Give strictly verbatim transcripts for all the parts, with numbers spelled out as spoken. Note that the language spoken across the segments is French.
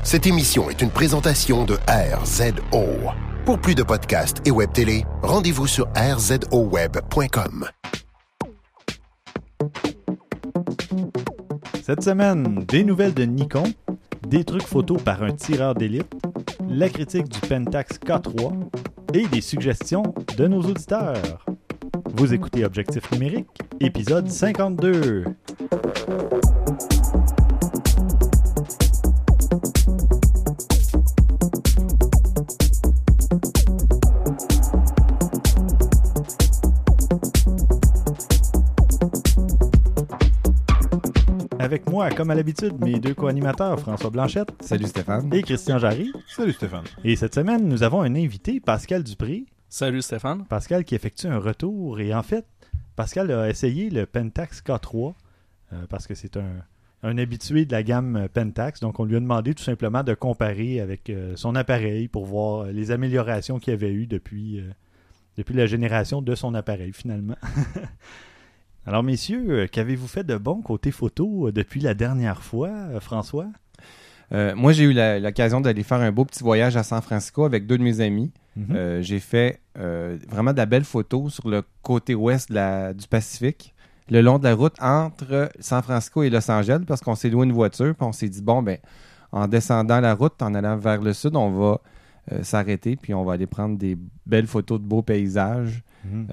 Cette émission est une présentation de R Z O. Pour plus de podcasts et web télé, rendez-vous sur r z o web point com. Cette semaine, des nouvelles de Nikon, des trucs photos par un tireur d'élite, la critique du Pentax K trois et des suggestions de nos auditeurs. Vous écoutez Objectif numérique, épisode cinquante-deux. Avec moi, comme à l'habitude, mes deux co-animateurs, François Blanchette. Salut Stéphane. Et Christian Jarry. Salut Stéphane. Et cette semaine, nous avons un invité, Pascal Dupré. Salut Stéphane. Pascal qui effectue un retour. Et en fait, Pascal a essayé le Pentax K trois euh, parce que c'est un, un habitué de la gamme Pentax. Donc, on lui a demandé tout simplement de comparer avec euh, son appareil pour voir les améliorations qu'il y avait eues depuis, euh, depuis la génération de son appareil, finalement. Alors, messieurs, qu'avez-vous fait de bon côté photo depuis la dernière fois, euh, François? Euh, moi, j'ai eu la, l'occasion d'aller faire un beau petit voyage à San Francisco avec deux de mes amis. Mm-hmm. Euh, j'ai fait euh, vraiment de la belle photo sur le côté ouest de la, du Pacifique, le long de la route entre San Francisco et Los Angeles, parce qu'on s'est loué une voiture, puis on s'est dit, bon, ben, en descendant la route, en allant vers le sud, on va euh, s'arrêter, puis on va aller prendre des belles photos de beaux paysages. Mm-hmm.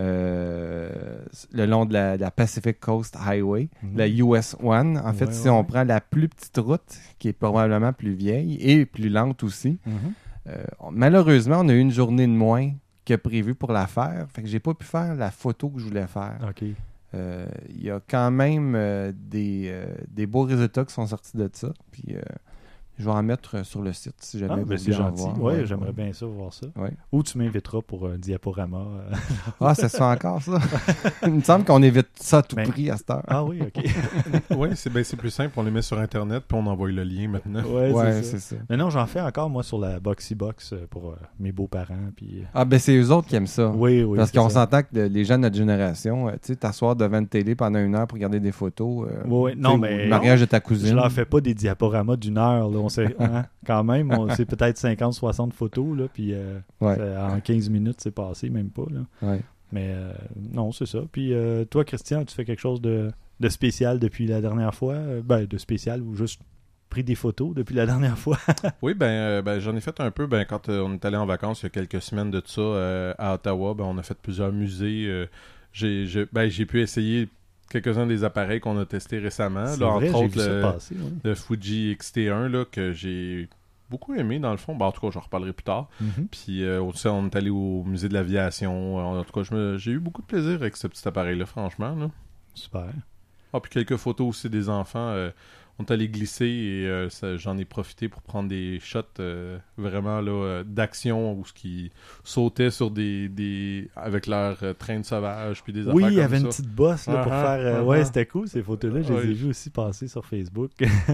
Euh, le long de la, de la Pacific Coast Highway, mm-hmm. la U S un. En fait, ouais, si ouais. on prend la plus petite route, qui est probablement plus vieille et plus lente aussi, mm-hmm. euh, malheureusement, on a eu une journée de moins que prévu pour la faire. Fait que j'ai pas pu faire la photo que je voulais faire. Okay. Euh, il y a quand même euh, des, euh, des beaux résultats qui sont sortis de ça. Puis euh, je vais en mettre sur le site si jamais ah, vous ben voulez c'est en gentil. voir. Ouais, ouais, j'aimerais ouais. bien ça voir ça. Ouais. Ou tu m'inviteras pour un diaporama. Ah, ça se fait encore, ça? Il me semble qu'on évite ça à tout ben, prix à cette heure. Ah oui, OK. Oui, c'est, ben, c'est plus simple. On les met sur Internet puis on envoie le lien maintenant. Ouais, ouais c'est, c'est ça. ça. Mais non, j'en fais encore, moi, sur la Boxy Box pour euh, mes beaux-parents. Puis... Ah, ben c'est eux autres qui aiment ça. Oui, oui. Parce qu'on ça. s'entend que les gens de notre génération, euh, tu sais, t'asseoir devant une télé pendant une heure pour regarder des photos. Euh, oui, non, mais. Le mariage de ta cousine. Je leur fais pas des diaporamas d'une heure, là. On sait, hein, quand même, on, c'est peut-être cinquante soixante photos, là, puis euh, ouais. en quinze minutes, c'est passé, même pas, là. Ouais. Mais euh, non, c'est ça. Puis euh, toi, Christian, tu fais quelque chose de, de spécial depuis la dernière fois? Ben, de spécial ou juste pris des photos depuis la dernière fois? Oui, ben, euh, ben j'en ai fait un peu. Ben, quand euh, on est allé en vacances il y a quelques semaines de ça euh, à Ottawa, ben, on a fait plusieurs musées. Euh, j'ai, j'ai, ben, j'ai pu essayer quelques-uns des appareils qu'on a testés récemment. C'est là, vrai, entre j'ai autres, vu ça le, passer, ouais. le Fuji X T un là, que j'ai beaucoup aimé dans le fond. Ben, en tout cas, j'en reparlerai plus tard. Mm-hmm. Puis euh, aussi, on est allé au musée de l'aviation. En tout cas, je me, j'ai eu beaucoup de plaisir avec ce petit appareil-là, franchement. Là. Super. Ah, puis quelques photos aussi des enfants. Euh, on est allé glisser et euh, ça, j'en ai profité pour prendre des shots euh, vraiment là, euh, d'action où ils sautaient sur des, des avec leur euh, train de sauvage puis des oui, affaires comme ça. Oui, il y avait une petite bosse là, uh-huh, pour faire... Euh, uh-huh. Ouais, c'était cool ces photos-là. Je les ouais. ai vues aussi passer sur Facebook.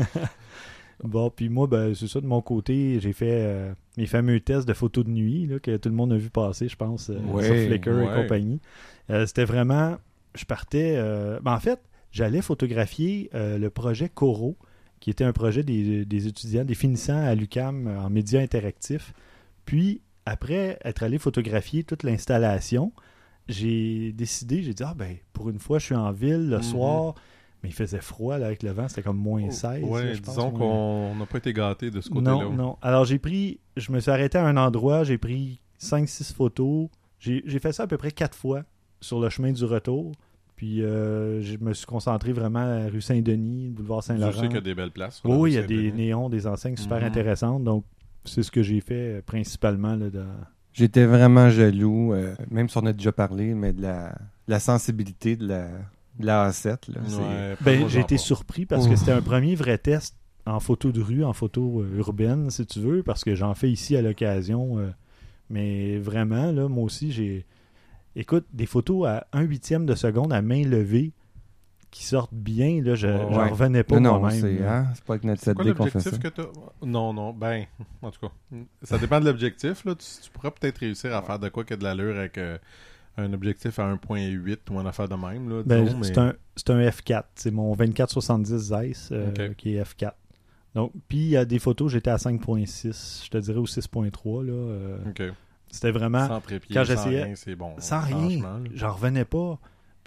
Bon, puis moi, ben, c'est ça, de mon côté, j'ai fait euh, mes fameux tests de photos de nuit là, que tout le monde a vu passer, je pense, euh, ouais, sur Flickr ouais. et compagnie. Euh, c'était vraiment... Je partais... Euh... Ben, en fait, j'allais photographier euh, le projet Coro, qui était un projet des, des étudiants, des finissants à l'U Q A M en médias interactifs. Puis, après être allé photographier toute l'installation, j'ai décidé, j'ai dit, ah ben, pour une fois, je suis en ville le mm-hmm. soir... Mais il faisait froid là, avec le vent, c'était comme moins seize. Oui, disons pense, qu'on n'a pas été gâtés de ce côté-là. Non, non. Alors j'ai pris, je me suis arrêté à un endroit, j'ai pris cinq six photos. J'ai, j'ai fait ça à peu près quatre fois sur le chemin du retour. Puis euh, je me suis concentré vraiment à la rue Saint-Denis, le boulevard Saint-Laurent. Je sais qu'il y a des belles places. Oui, oui, il y a des néons, des enseignes super mm-hmm. intéressantes. Donc c'est ce que j'ai fait principalement. Là, dans... J'étais vraiment jaloux, euh, même si on a déjà parlé, mais de la, de la sensibilité de la... de la A sept. Là, ouais, ben, j'ai été surpris parce Ouf. que c'était un premier vrai test en photo de rue, en photo euh, urbaine, si tu veux, parce que j'en fais ici à l'occasion. Euh, mais vraiment, là, moi aussi, j'ai... Écoute, des photos à un huitième de seconde à main levée qui sortent bien, là, je n'en ouais. revenais pas non, moi-même. Non, c'est, hein? c'est pas avec notre sept D qu'on fait ça. Que t'as? Non, non, ben, en tout cas, ça dépend de l'objectif. Là. Tu, tu pourrais peut-être réussir à faire de quoi que de l'allure avec... Euh, un objectif à un virgule huit ou une affaire de même. Là, ben, disons, c'est, mais... un, c'est un F quatre. C'est mon vingt-quatre soixante-dix Zeiss euh, okay. qui est F quatre. Donc, puis il y a des photos, j'étais à cinq virgule six, je te dirais, ou six virgule trois. Là, euh, OK. C'était vraiment... Sans prépied, quand sans j'essayais- rien, c'est bon. Sans rien, franchement, là. j'en revenais pas.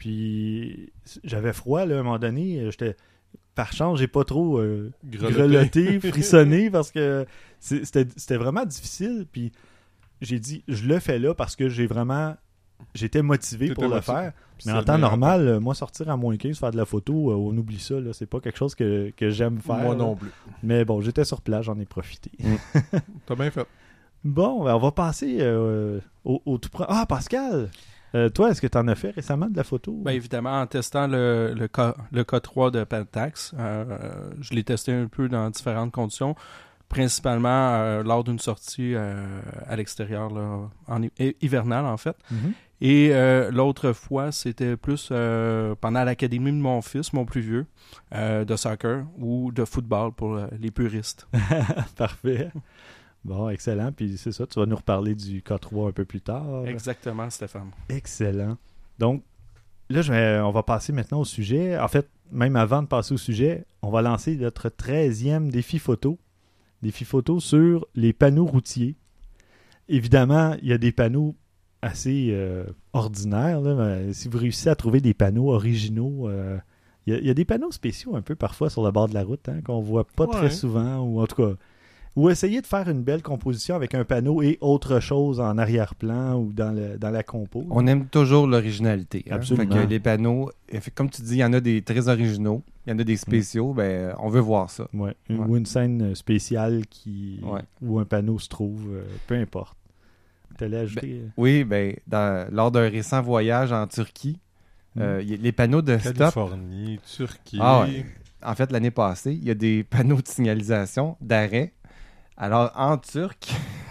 Puis j'avais froid, là, à un moment donné. J'étais... Par chance, j'ai pas trop euh, Grelotté. grelotté, frissonné, parce que c'est- c'était, c'était vraiment difficile. Puis j'ai dit, je le fais là parce que j'ai vraiment... J'étais motivé T'étais pour le motivé. faire. Puis Mais c'est en le temps meilleur normal, euh, moi, sortir à moins quinze, faire de la photo, euh, on oublie ça. Là. C'est pas quelque chose que, que j'aime temps. faire. Moi là. non plus. Mais bon, j'étais sur place, j'en ai profité. T'as bien fait. Bon, ben, on va passer euh, au, au tout premier. Ah, Pascal! Euh, toi, est-ce que tu en as fait récemment de la photo? Bien évidemment, en testant le, le, K, le K trois de Pentax, euh, je l'ai testé un peu dans différentes conditions, principalement euh, lors d'une sortie euh, à l'extérieur, là, en hi- hivernale en fait. Mhm. Et euh, l'autre fois, c'était plus euh, pendant l'académie de mon fils, mon plus vieux, euh, de soccer ou de football pour euh, les puristes. Parfait. Bon, excellent. Puis c'est ça, tu vas nous reparler du K trois un peu plus tard. Exactement, Stéphane. Excellent. Donc, là, je vais, on va passer maintenant au sujet. En fait, même avant de passer au sujet, on va lancer notre treizième défi photo. Défi photo sur les panneaux routiers. Évidemment, il y a des panneaux assez euh, ordinaires. Là. Mais si vous réussissez à trouver des panneaux originaux, euh, il, y a, il y a des panneaux spéciaux un peu parfois sur le bord de la route hein, qu'on voit pas Ouais. très souvent. Ou en tout cas, ou essayer de faire une belle composition avec un panneau et autre chose en arrière-plan ou dans, le, dans la compo. On aime toujours l'originalité. Hein? Absolument. Fait que les panneaux, eff- comme tu dis, il y en a des très originaux, il y en a des spéciaux, ben, on veut voir ça. Ouais. Une- Ouais. Ou une scène spéciale qui Ouais. où un panneau se trouve, euh, peu importe. T'allais ajouter... euh, Oui, ben, dans- lors d'un récent voyage en Turquie, Mm. euh, y a- les panneaux de stop, Californie, Turquie. Ah ouais. en fait, l'année passée, il y a des panneaux de signalisation d'arrêt. Alors, en turc,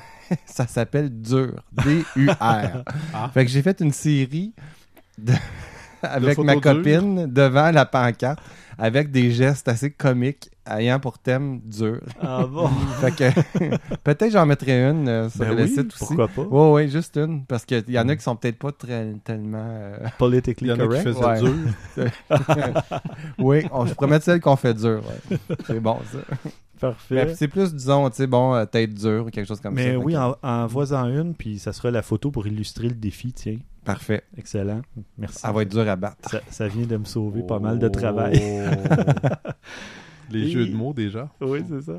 ça s'appelle dur. D U R. Ah. Fait que j'ai fait une série de- avec ma photos copine devant la pancarte avec des gestes assez comiques ayant pour thème dur. Ah bon? Fait que peut-être j'en mettrai une euh, sur Ben le oui, site aussi. pourquoi pas? Oui, oui, juste une. Parce qu'il y en a qui sont peut-être pas très, tellement... euh, Il Politically y en a qui correct. faisaient Ouais. dur. Oui, on, je pourrais mettre celle qu'on fait dur. Ouais. C'est bon, ça. Parfait. Mais c'est plus, disons, tu sais, bon, euh, tête dure ou quelque chose comme Mais ça. oui, Fait que- en, en vois-en une, puis ça sera la photo pour illustrer le défi, tiens. Parfait. Excellent. Merci. Ça va être dur à battre. Ça, ça vient de me sauver pas mal de travail. Oh. Les Et- jeux de mots, déjà. Oui, c'est ça.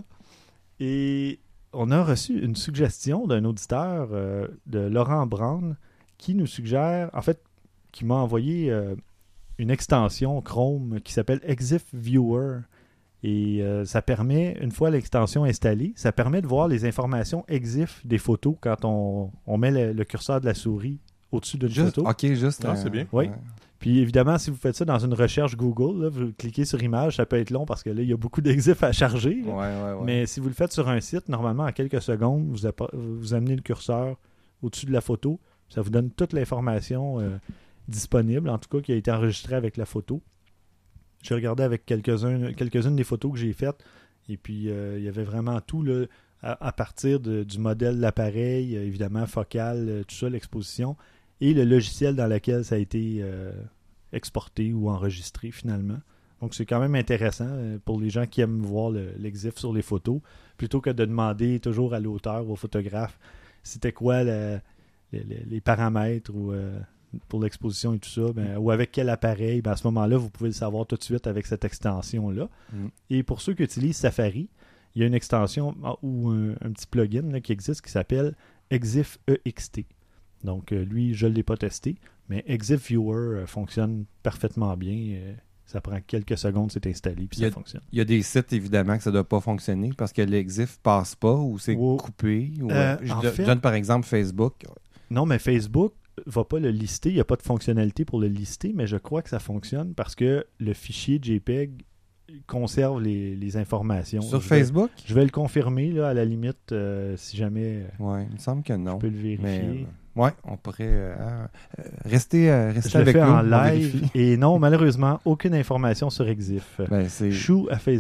Et on a reçu une suggestion d'un auditeur, euh, de Laurent Brown, qui nous suggère, en fait, qui m'a envoyé euh, une extension Chrome qui s'appelle Exif Viewer. Et euh, ça permet, une fois l'extension installée, ça permet de voir les informations Exif des photos quand on, on met le, le curseur de la souris au-dessus d'une Juste, photo. OK, juste... Ah, euh, c'est bien. Oui. ouais. Puis évidemment, si vous faites ça dans une recherche Google, là, vous cliquez sur image, ça peut être long parce que là, il y a beaucoup d'Exif à charger. là. Ouais, ouais, ouais. Mais si vous le faites sur un site, normalement, en quelques secondes, vous, appo- vous amenez le curseur au-dessus de la photo. Ça vous donne toute l'information euh, disponible, en tout cas, qui a été enregistrée avec la photo. J'ai regardé avec quelques-uns, quelques-unes des photos que j'ai faites. Et puis, euh, il y avait vraiment tout là, à, à partir de- du modèle de l'appareil, euh, évidemment, focal, euh, tout ça, l'exposition, et le logiciel dans lequel ça a été euh, exporté ou enregistré finalement. Donc, c'est quand même intéressant euh, pour les gens qui aiment voir le- l'exif sur les photos, plutôt que de demander toujours à l'auteur ou au photographe c'était quoi la- les, les- les paramètres ou, euh, pour l'exposition et tout ça, ben, ou avec quel appareil. Ben, à ce moment-là, vous pouvez le savoir tout de suite avec cette extension-là. Mm. Et pour ceux qui utilisent Safari, il y a une extension ah, ou un, un petit plugin là, qui existe qui s'appelle Exif E X T. Donc, euh, lui, je ne l'ai pas testé, mais Exif Viewer euh, fonctionne parfaitement bien. euh, ça prend quelques secondes, c'est installé, puis Il y ça a- fonctionne. Il y a des sites, évidemment, que ça ne doit pas fonctionner parce que l'exif passe pas ou c'est Wow. coupé. Ou, Euh, je en do- fait- donne par exemple Facebook. Non, mais Facebook va pas le lister. Il n'y a pas de fonctionnalité pour le lister, mais je crois que ça fonctionne parce que le fichier JPEG conserve les, les informations. Sur Je vais- Facebook? Je vais le confirmer, là, à la limite, euh, si jamais euh, Oui, il me semble que non. je peux le vérifier. Mais, euh, ouais, on pourrait euh, euh, rester, euh, rester je le avec fais nous. en on live vérifie. et non, malheureusement, aucune information sur Exif. Ben, c'est... Chou à Facebook,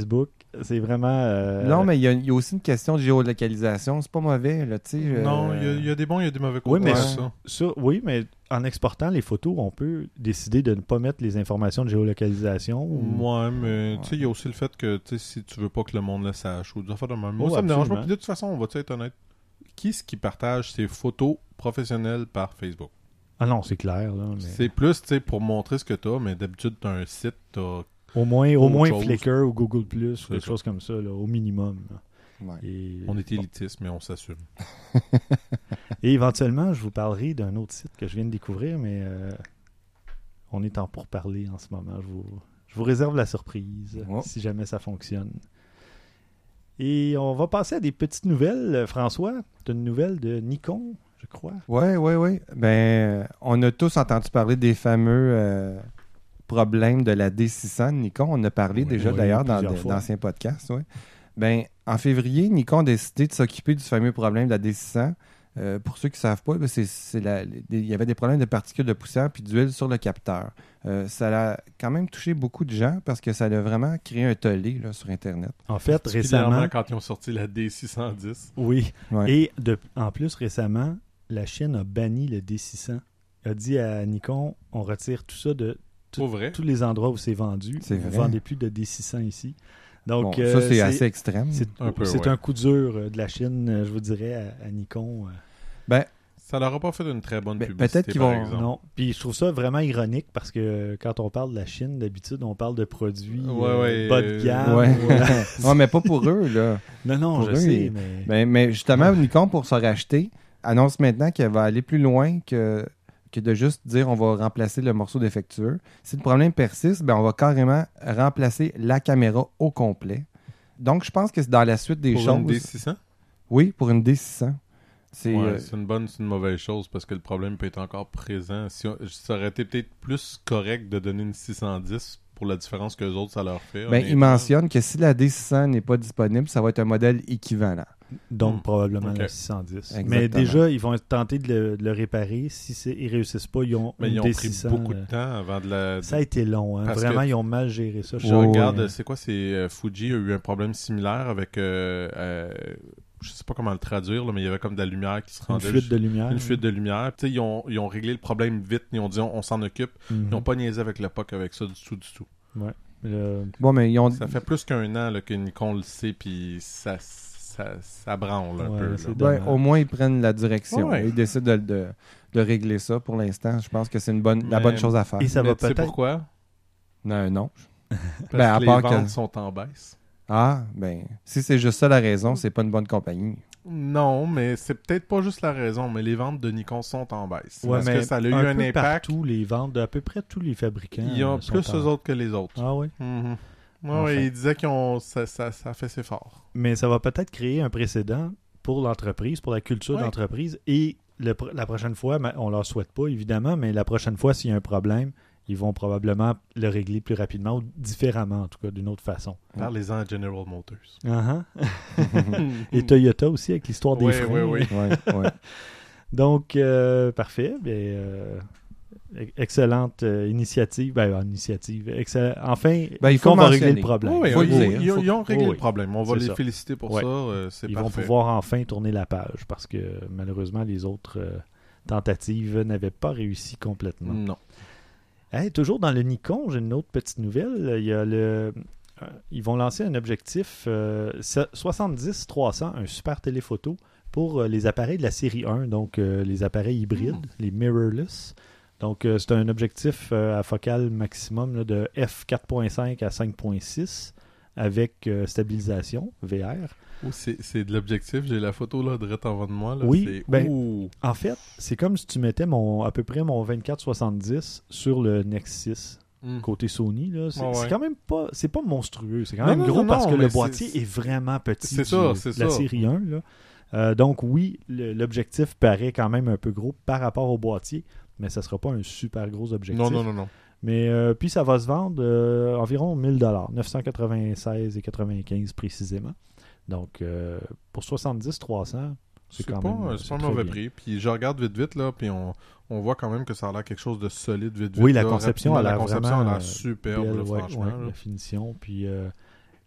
c'est vraiment... euh, Non, mais il y, a- il y a aussi une question de géolocalisation. C'est pas mauvais, là, tu sais. euh, Non, il y a- il y, a des bons, il y a des mauvais Oui, côtés. mais à Ouais. ça. ça, oui, mais en exportant les photos, on peut décider de ne pas mettre les informations de géolocalisation. Ou... Ouais, mais Ouais. tu sais, il y a aussi le fait que tu sais, si tu veux pas que le monde le sache ou des affaires de même. Moi, Oh, ça me dérange pas. absolument. Puis de toute façon, on va être honnête. Qui est-ce qui partage ses photos professionnelles par Facebook? Ah non, c'est clair. Là, mais... C'est plus, tu sais, pour montrer ce que t'as, mais d'habitude, t'as un site, t'as... Au moins, au Autre moins chose. Flickr ou Google Plus, ou C'est quelque ça. chose comme ça, là, au minimum. là. Ouais. Et... On est bon. élitiste, mais on s'assume. Et éventuellement, je vous parlerai d'un autre site que je viens de découvrir, mais euh, on est en pourparlers en ce moment. Je vous, je vous réserve la surprise, Oh. si jamais ça fonctionne. Et on va passer à des petites nouvelles. François, tu as une nouvelle de Nikon, je crois. Oui, oui, oui. Ben, euh, on a tous entendu parler des fameux euh, problèmes de la D six cents de Nikon. On a parlé Oui, déjà oui, d'ailleurs dans plusieurs de- fois. d'anciens podcasts. Ouais. Ben, en février, Nikon a décidé de s'occuper du fameux problème de la D six cents. Euh, pour ceux qui ne savent pas, ben, c'est, c'est la- les- il y avait des problèmes de particules de poussière puis d'huile sur le capteur. Euh, ça a quand même touché beaucoup de gens parce que ça a vraiment créé un tollé là, sur Internet. En fait, Particulièrement récemment... quand ils ont sorti la D six cent dix. Oui. Ouais. Et de, en plus, récemment, la Chine a banni le D six cents. Elle a dit à Nikon, on retire tout ça de Tout- Pour vrai? tous les endroits où c'est vendu. C'est Vous ne vrai. vendez plus de D six cents ici. Donc, Bon, euh, ça, c'est, assez extrême. C'est, Un peu, c'est ouais. un coup dur euh, de la Chine, euh, je vous dirais, à, à Nikon. euh. Ben, Ça leur a pas fait une très bonne Ben, publicité, peut-être qu'ils par vont- exemple. Non. Puis je trouve ça vraiment ironique parce que euh, quand on parle de la Chine, d'habitude, on parle de produits Ouais, euh, ouais, bas de euh, gamme. ouais. ou, euh, ouais, mais pas pour eux, là. non, non, Pour je eux, sais, ils- mais... Ben, mais justement, Nikon, pour se racheter, annonce maintenant qu'elle va aller plus loin que, que de juste dire on va remplacer le morceau défectueux. Si le problème persiste, ben, on va carrément remplacer la caméra au complet. Donc, je pense que c'est dans la suite des Pour choses. une D six cents? Oui, pour une D six cents. C'est, Ouais, euh, c'est une bonne, c'est une mauvaise chose parce que le problème peut être encore présent. Si on- ça aurait été peut-être plus correct de donner une six cent dix pour la différence que les autres ça leur fait. ben, il honnêtement. mentionne que si la D six cents n'est pas disponible, ça va être un modèle équivalent. Donc, Hmm. probablement Ok. la six cent dix. Exactement. Mais déjà, ils vont être tentés de le, de le réparer. Si c'est, ils réussissent pas, ils ont Mais une ils ont D pris six cents. beaucoup euh, de temps avant de la. Ça a été long. Hein. Parce Vraiment, que- ils ont mal géré ça. Je Oh, regarde, ouais. c'est quoi, c'est euh, Fuji a eu un problème similaire avec. Euh, euh, je sais pas comment le traduire, là, mais il y avait comme de la lumière qui se Une rendait. fuite de lumière. Une fuite de lumière. Tu sais, ils ont, ils ont réglé le problème vite. Ils ont dit on, on s'en occupe. Mhm. Ils n'ont pas niaisé avec le P O C avec ça du tout, du tout. Le- Bon, mais ils ont. Ça fait plus qu'un an là, que Nikon le sait, puis ça, ça, ça branle un Ouais, peu. là. c'est Ouais, dommage. au moins, ils prennent la direction. Ouais. Ils décident de, de, de régler ça pour l'instant. Je pense que c'est une bonne, la Mais- bonne chose à faire. Et ça Mais va tu sais peut-être... pourquoi? Non, non. Parce Ben, à que part les que- ventes sont en baisse. Ah, ben, si c'est juste ça la raison, c'est pas une bonne compagnie. Non, mais c'est peut-être pas juste la raison, mais les ventes de Nikon sont en baisse. Ouais, parce mais que ça a eu un un peu impact. partout, les ventes de à peu près tous les fabricants. Ils ont euh, sont plus en- eux autres que les autres. Ah oui. Mhm. Ouais, Enfin. ouais, ils disaient que ça, ça, ça fait ses forts. Mais ça va peut-être créer un précédent pour l'entreprise, pour la culture Ouais. de l'entreprise. Et le pr- la prochaine fois, ben, on leur souhaite pas, évidemment, mais la prochaine fois, s'il y a un problème, ils vont probablement le régler plus rapidement ou différemment, en tout cas, d'une autre façon. Parlez-en à General Motors. Uh-huh. Et Toyota aussi, avec l'histoire des Ouais, freins. ouais, ouais. Ouais, ouais. Donc, euh, parfait. Ben, euh, e- excellente euh, initiative. Ben, euh, initiative. excell- Enfin, Ben, il il faut faut va régler mentionner. le problème. Ouais, Faut ouais, le ils, dire. ils- Faut- ils ont réglé oui, le problème. On va c'est les ça. féliciter pour Ouais. ça. euh, c'est Ils parfait. vont pouvoir enfin tourner la page parce que malheureusement, les autres euh, tentatives n'avaient pas réussi complètement. Non. Hey, toujours dans le Nikon, j'ai une autre petite nouvelle. Il y a le, euh, ils vont lancer un objectif euh, soixante-dix trois cents, un super téléphoto pour euh, les appareils de la série un, donc euh, les appareils hybrides, Mm. les mirrorless. Donc euh, c'est un objectif euh, à focale maximum là, de f quatre virgule cinq à cinq virgule six avec euh, stabilisation V R. Oh, c'est c'est de l'objectif. J'ai la photo là, direct en bas de moi. Là. Oui, C'est- ben- Ouh. En fait, c'est comme si tu mettais mon, à peu près mon vingt-quatre soixante-dix sur le Nexus six. Mm. Côté Sony, là, c'est Ouais, ouais. c'est quand même pas, c'est pas monstrueux, c'est quand Non, même non, gros non, parce non, que le mais boîtier c'est- est vraiment petit. c'est du- ça, c'est de la ça. série un. Là. Euh, donc oui, le- l'objectif paraît quand même un peu gros par rapport au boîtier, mais ça sera pas un super gros objectif. Non, non, non, non. Mais euh, puis ça va se vendre euh, environ mille dollars, neuf cent quatre-vingt-seize et quatre-vingt-quinze précisément. Donc euh, pour soixante-dix trois cents, c'est C'est quand pas, même c'est pas un très mauvais bien. prix. Puis je regarde vite vite là, puis on, on voit quand même que ça a l'air quelque chose de solide vite vite. Oui, la là, conception rapidement. a l'air La conception vraiment, a euh, l'air superbe, Belle, là, ouais, franchement. ouais, là. la finition. Puis, euh,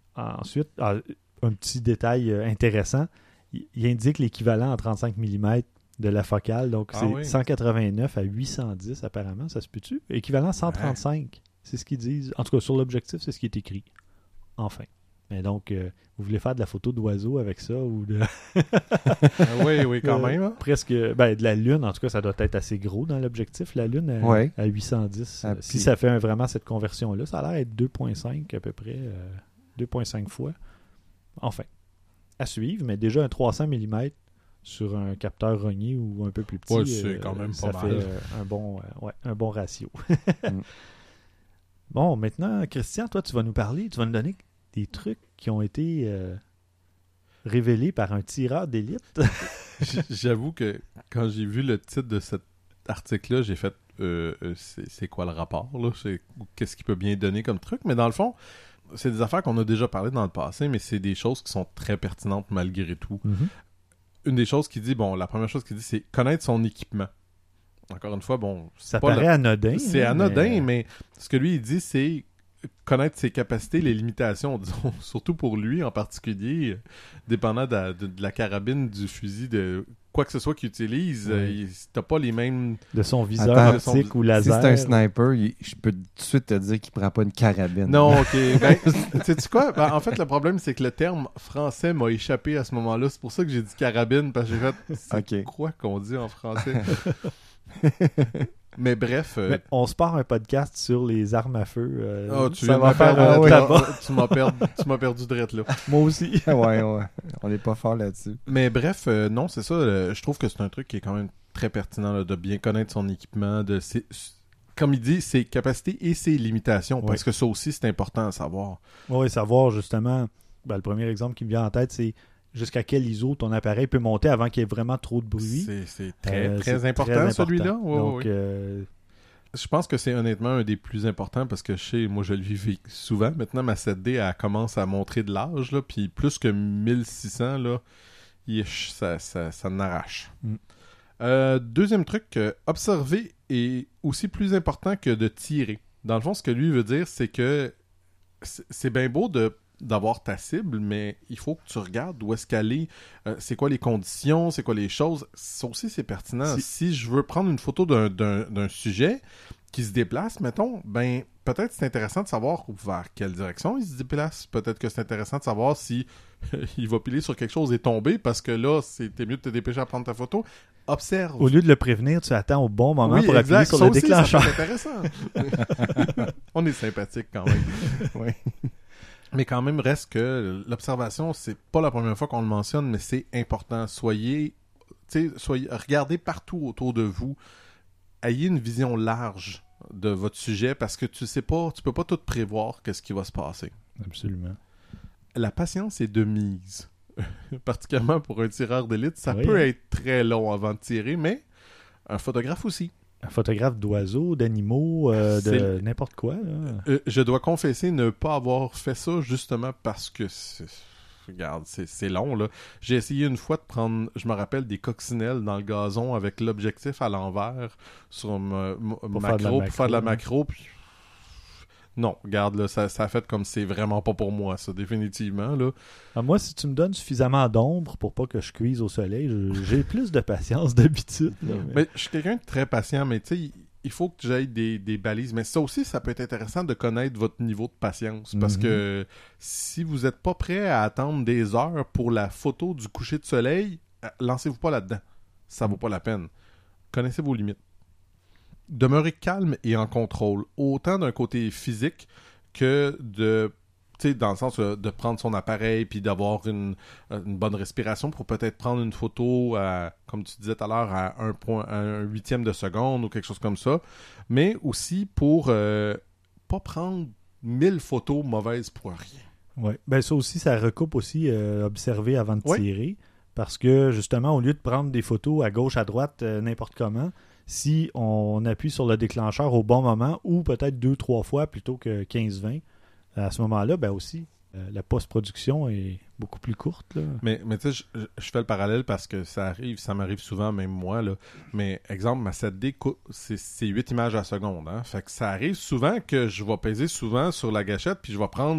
ensuite, ah, un petit détail euh, intéressant, il, il indique l'équivalent en trente-cinq millimètres de la focale, donc Ah c'est oui. cent quatre-vingt-neuf à huit cent dix apparemment, ça se peut-tu? Équivalent cent trente-cinq, c'est ce qu'ils disent. En tout cas, sur l'objectif, c'est ce qui est écrit. Enfin. Mais donc, euh, vous voulez faire de la photo d'oiseau avec ça ou de... Ah oui, oui, quand Euh, même. Hein? Presque, ben, de la Lune, en tout cas, ça doit être assez gros dans l'objectif, la Lune, à, Ouais. à huit cent dix. Ah, Euh, si puis- ça fait un- vraiment cette conversion-là, ça a l'air d'être deux virgule cinq à peu près, euh, deux virgule cinq fois. Enfin, à suivre, mais déjà un trois cents millimètres sur un capteur rogné ou un peu plus petit, Ouais, c'est quand même ça pas fait mal. euh, un, bon, euh, ouais, un bon ratio. Mm. Bon, maintenant, Christian, toi, tu vas nous parler, tu vas nous donner des trucs qui ont été euh, révélés par un tireur d'élite. J- J'avoue que quand j'ai vu le titre de cet article-là, j'ai fait euh, euh, c'est c'est quoi le rapport là? C'est- Qu'est-ce qu'il peut bien donner comme truc? Mais dans le fond, c'est des affaires qu'on a déjà parlé dans le passé, mais c'est des choses qui sont très pertinentes malgré tout. Une des choses qu'il dit, bon, la première chose qu'il dit, c'est connaître son équipement. Encore une fois, bon, c'est Ça pas paraît la- anodin. c'est hein, anodin, mais- mais... ce que lui, il dit, c'est connaître ses capacités, les limitations, disons, surtout pour lui en particulier, euh, dépendant de, la- de- de la carabine, du fusil, de quoi que ce soit qu'il utilise, Oui. euh, il- t'as pas les mêmes... de son viseur Attends, optique ou Si laser. c'est un sniper, il- je peux tout de suite te dire qu'il prend pas une carabine. Non, ok. Ben, sais-tu quoi? Ben, en fait, le problème, c'est que le terme français m'a échappé à ce moment-là. C'est pour ça que j'ai dit carabine, parce que j'ai fait... C'est Ok. quoi qu'on dit en français? Mais bref... euh, Mais on se part un podcast sur les armes à feu. euh, ah, tu ça viens de va me faire perdre un oui. tabac. tu m'as perdu, tu m'as perdu drette, là. Moi aussi. ouais, ouais. On n'est pas fort là-dessus. Mais bref, euh, non, c'est ça. euh, je trouve que c'est un truc qui est quand même très pertinent, là, de bien connaître son équipement, de ses- comme il dit, ses capacités et ses limitations, parce Oui. que ça aussi, c'est important à savoir. Oui, savoir justement, ben, le premier exemple qui me vient en tête, c'est jusqu'à quel I S O ton appareil peut monter avant qu'il y ait vraiment trop de bruit. C'est, c'est très, Euh, très, c'est important, très celui-là. Ouais, Donc, ouais, ouais. euh, Je pense que c'est honnêtement un des plus importants parce que je sais, moi je le vis souvent. Maintenant, ma sept D, elle commence à montrer de l'âge, là, puis plus que mille six cents, là, yish, ça, ça, ça n'arrache. Mm. Euh, deuxième truc, euh, observer est aussi plus important que de tirer. Dans le fond, ce que lui veut dire, c'est que c'est, c'est bien beau de d'avoir ta cible, mais il faut que tu regardes où est-ce qu'elle est, euh, c'est quoi les conditions, c'est quoi les choses. Ça aussi, c'est pertinent. Si- Si je veux prendre une photo d'un, d'un, d'un sujet qui se déplace, mettons, ben peut-être c'est intéressant de savoir vers quelle direction il se déplace. Peut-être que c'est intéressant de savoir si il va piler sur quelque chose et tomber, parce que là, c'était mieux de te dépêcher à prendre ta photo. Observe. au lieu de le prévenir, tu attends au bon moment Oui, pour appuyer exact. sur Ça le aussi, déclencheur. ça peut être intéressant. On est sympathique quand même. Oui. Mais quand même, reste que l'observation, c'est pas la première fois qu'on le mentionne, mais c'est important. Soyez, tu sais, soyez, regardez partout autour de vous. Ayez une vision large de votre sujet, parce que tu sais pas, tu peux pas tout prévoir qu'est-ce qui va se passer. Absolument. La patience est de mise. Particulièrement pour un tireur d'élite, ça Oui, peut hein. être très long avant de tirer, mais un photographe aussi. Un photographe d'oiseaux, d'animaux, euh, de C'est- n'importe quoi. Là. Euh, je dois confesser ne pas avoir fait ça justement parce que c'est... Regarde, c'est, c'est long, là. J'ai essayé une fois de prendre, je me rappelle, des coccinelles dans le gazon avec l'objectif à l'envers sur ma, ma- Pour faire de la macro, pour faire de la macro, macro, puis... Non, regarde, là, ça, ça a fait comme c'est vraiment pas pour moi, ça, définitivement, là. Ah, moi, si tu me donnes suffisamment d'ombre pour pas que je cuise au soleil, je- j'ai plus de patience d'habitude. là, mais- Mais je suis quelqu'un de très patient, mais tu sais, il faut que j'aille des, des balises. Mais ça aussi, ça peut être intéressant de connaître votre niveau de patience. Parce Mhm. que si vous n'êtes pas prêt à attendre des heures pour la photo du coucher de soleil, euh, lancez-vous pas là-dedans. Ça vaut pas la peine. Connaissez vos limites. Demeurez calme et en contrôle, autant d'un côté physique que de... Tu sais, dans le sens euh, de prendre son appareil puis d'avoir une, euh, une bonne respiration pour peut-être prendre une photo, à, comme tu disais tout à l'heure, à un, point, à un huitième de seconde ou quelque chose comme ça. Mais aussi pour euh, pas prendre mille photos mauvaises pour rien. Ouais. Ben, ça aussi, ça recoupe aussi euh, observer avant de Oui. tirer. Parce que, justement, au lieu de prendre des photos à gauche, à droite, euh, n'importe comment, si on appuie sur le déclencheur au bon moment, ou peut-être deux, trois fois plutôt que quinze vingt, à ce moment-là, ben aussi, euh, la post-production est beaucoup plus courte. Là. Mais, mais tu sais, je, je fais le parallèle parce que ça arrive, ça m'arrive souvent, même moi, là. Mais, exemple, ma sept D, cou- c'est, c'est huit images à la seconde, hein. Fait que ça arrive souvent que je vais peser souvent sur la gâchette puis je vais prendre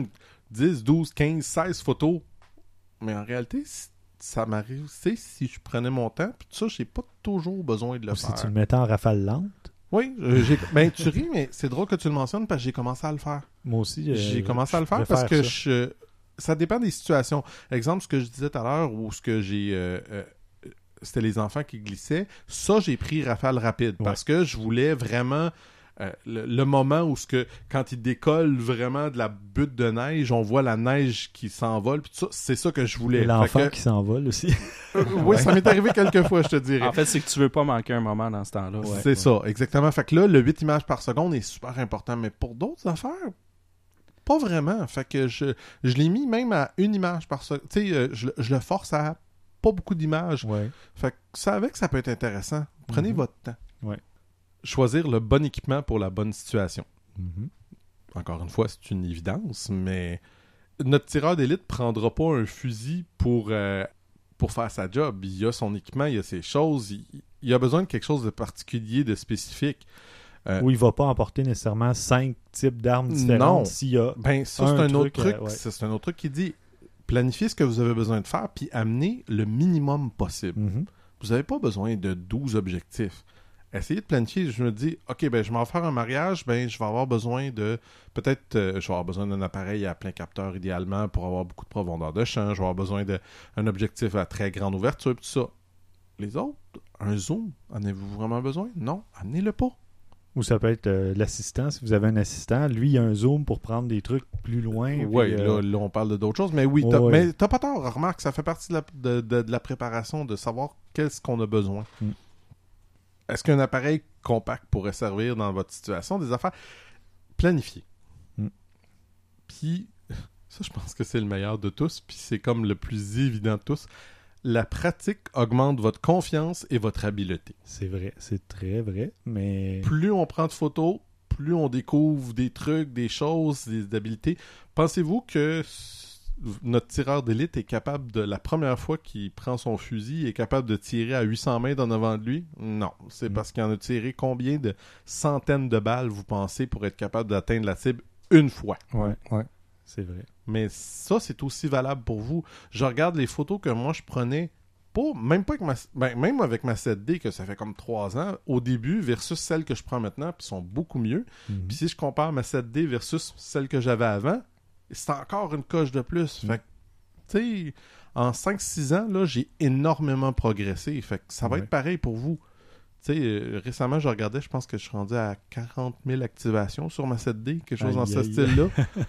dix, douze, quinze, seize photos. Mais en réalité, ça m'arrive, tu sais, si je prenais mon temps, puis tout ça, j'ai pas toujours besoin de le Ou faire. si tu le mettais en rafale lente. Oui, euh, j'ai... ben tu ris, mais c'est drôle que tu le mentionnes parce que j'ai commencé à le faire. Moi aussi. euh, J'ai commencé je à le faire vais parce que ça. je... ça dépend des situations. Exemple, ce que je disais tout à l'heure, ou ce que j'ai... Euh, euh, c'était les enfants qui glissaient. Ça, j'ai pris rafale rapide Ouais. parce que je voulais vraiment... Euh, le, le moment où ce que quand il décolle vraiment de la butte de neige, on voit la neige qui s'envole, puis tout ça, c'est ça que je voulais. Et l'enfant Fait que- qui s'envole aussi. Euh, oui, ça m'est arrivé quelques fois, je te dirais. En fait, c'est que tu veux pas manquer un moment dans ce temps-là. Ouais. c'est ça, exactement. Fait que là, le huit images par seconde est super important, mais pour d'autres affaires, pas vraiment. Fait que je, je l'ai mis même à une image par seconde. Tu sais, euh, je, je le force à pas beaucoup d'images. Ouais. Fait que ça avec, ça peut être intéressant. Prenez Mhm. votre temps. Ouais. Choisir le bon équipement pour la bonne situation. Mhm. Encore une fois, c'est une évidence, mais notre tireur d'élite prendra pas un fusil pour, euh, pour faire sa job. Il a son équipement, il a ses choses, il, il a besoin de quelque chose de particulier, de spécifique. Euh, Où il va pas emporter nécessairement cinq types d'armes Non. différentes s'il y a... Ben, ça, Un c'est un truc, autre truc. euh, ouais. Ça, c'est un autre truc qui dit planifiez ce que vous avez besoin de faire, puis amenez le minimum possible. Mhm. Vous n'avez pas besoin de douze objectifs. Essayez de planifier. Je me dis, OK, ben, je vais en faire un mariage, ben, je vais avoir besoin de. Peut-être, euh, je vais avoir besoin d'un appareil à plein capteur idéalement pour avoir beaucoup de profondeur de champ. Je vais avoir besoin d'un objectif à très grande ouverture, tout ça. Les autres, un zoom, en avez-vous vraiment besoin? Non, amenez-le pas. Ou ça peut être euh, l'assistant, si vous avez un assistant. Lui, il a un zoom pour prendre des trucs plus loin. Oui, puis, euh, là, là, on parle de d'autres choses, mais oui, Ouais, t'as, ouais. mais t'as pas tort. Remarque, ça fait partie de la, de, de- de la préparation, de savoir qu'est-ce qu'on a besoin. Mm. Est-ce qu'un appareil compact pourrait servir dans votre situation? Des affaires planifiées. Mm. Puis, ça, je pense que c'est le meilleur de tous, puis c'est comme le plus évident de tous. La pratique augmente votre confiance et votre habileté. C'est vrai, c'est très vrai, mais... Plus on prend de photos, plus on découvre des trucs, des choses, des habiletés. Pensez-vous que notre tireur d'élite est capable de, la première fois qu'il prend son fusil, est capable de tirer à huit cents mètres en avant de lui? Non. C'est Mm. parce qu'il en a tiré combien de centaines de balles, vous pensez, pour être capable d'atteindre la cible une fois? Ouais, Ouais. c'est vrai. Mais ça, c'est aussi valable pour vous. Je regarde les photos que moi, je prenais, pas, même pas avec ma, ben, même avec ma sept D, que ça fait comme trois ans, au début, versus celles que je prends maintenant, puis sont beaucoup mieux. Mhm. Puis si je compare ma sept D versus celle que j'avais avant, c'est encore une coche de plus. Mm. Fait que, tu sais, en cinq six ans, là, j'ai énormément progressé. Fait que ça va Ouais. être pareil pour vous. Tu sais, euh, récemment, je regardais, je pense que je suis rendu à quarante mille activations sur ma sept D, quelque chose dans Aïe, ce aïe. style-là.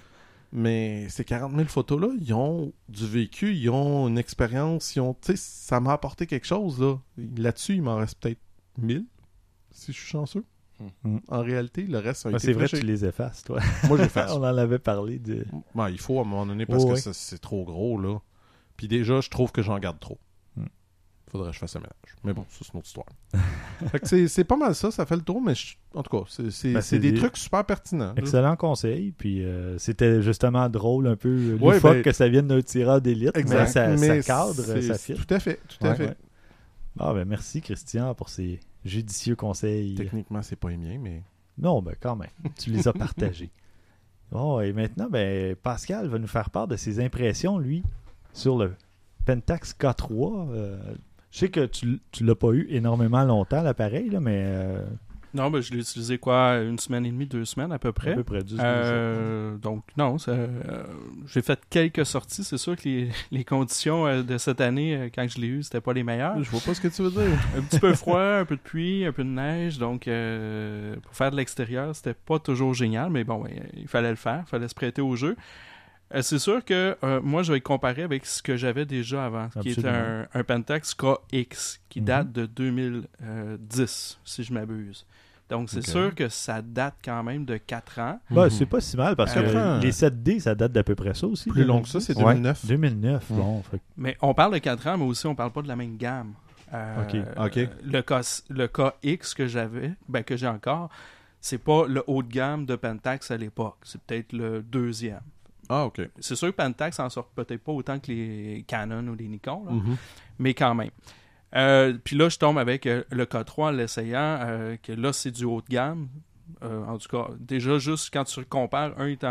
Mais ces quarante mille photos-là, ils ont du vécu, ils ont une expérience, ils ont, tu sais, ça m'a apporté quelque chose, là. Là-dessus, il m'en reste peut-être mille, si je suis chanceux. Mm. En réalité, le reste a Ah, été c'est vrai, fait tu les effaces, toi. chez- Moi, j'efface. On en avait parlé de... Ben, il faut à un moment donné parce Oh, que ouais. ça, c'est trop gros, là. Puis déjà, je trouve que j'en garde trop. Hmm. Faudrait que je fasse un ménage. Mais bon, ça, c'est une autre histoire. Fait que c'est, c'est pas mal ça, ça fait le tour, mais je- en tout cas, c'est, c'est, Ben, c'est c'est des des- trucs super pertinents. là. Excellent conseil, puis euh, c'était justement drôle, un peu Ouais, loufoque ben- que ça vienne d'un tireur d'élite, mais ça, Mais ça cadre, c'est- ça fit. Tout à fait, tout à Ouais. fait. Ouais. Ah ben merci Christian pour ces judicieux conseils. Techniquement, c'est pas les miens, mais... Non, ben quand même, tu les as partagés. Bon, et maintenant, ben Pascal va nous faire part de ses impressions, lui, sur le Pentax K trois. Euh, je sais que tu, tu l'as pas eu énormément longtemps, l'appareil, là, mais euh, Non, ben, je l'ai utilisé quoi, une semaine et demie, deux semaines à peu près. à peu près dix Euh, donc, non, ça, euh, j'ai fait quelques sorties. C'est sûr que les, les conditions euh, de cette année, euh, quand je l'ai eu, c'était pas les meilleures. Je vois pas ce que tu veux dire. Un petit peu froid, un peu de pluie, un peu de neige. Donc, euh, pour faire de l'extérieur, c'était pas toujours génial. Mais bon, ouais, il fallait le faire. Il fallait se prêter au jeu. Euh, c'est sûr que euh, moi, je vais comparer avec ce que j'avais déjà avant, qui était Absolument. un, un Pentax K X, qui Mhm. date de deux mille dix, si je m'abuse. Donc, c'est Ok. sûr que ça date quand même de quatre ans. Ben, Mhm. c'est pas si mal parce que Quatre ans. les sept D, ça date d'à peu près ça aussi. Plus long que ça, c'est deux mille neuf. deux mille neuf, Mm. bon. Fait que- Mais on parle de quatre ans, mais aussi on parle pas de la même gamme. Euh, Ok. Ok. euh, Le, K, le K X que j'avais, ben que j'ai encore, c'est pas le haut de gamme de Pentax à l'époque. C'est peut-être le deuxième. Ah, OK. C'est sûr que Pentax en sort peut-être pas autant que les Canon ou les Nikon, là, Mhm. mais quand même. Euh, Puis là, je tombe avec euh, le K trois en l'essayant, euh, que là, c'est du haut de gamme. Euh, en tout cas, déjà, juste quand tu compares, un étant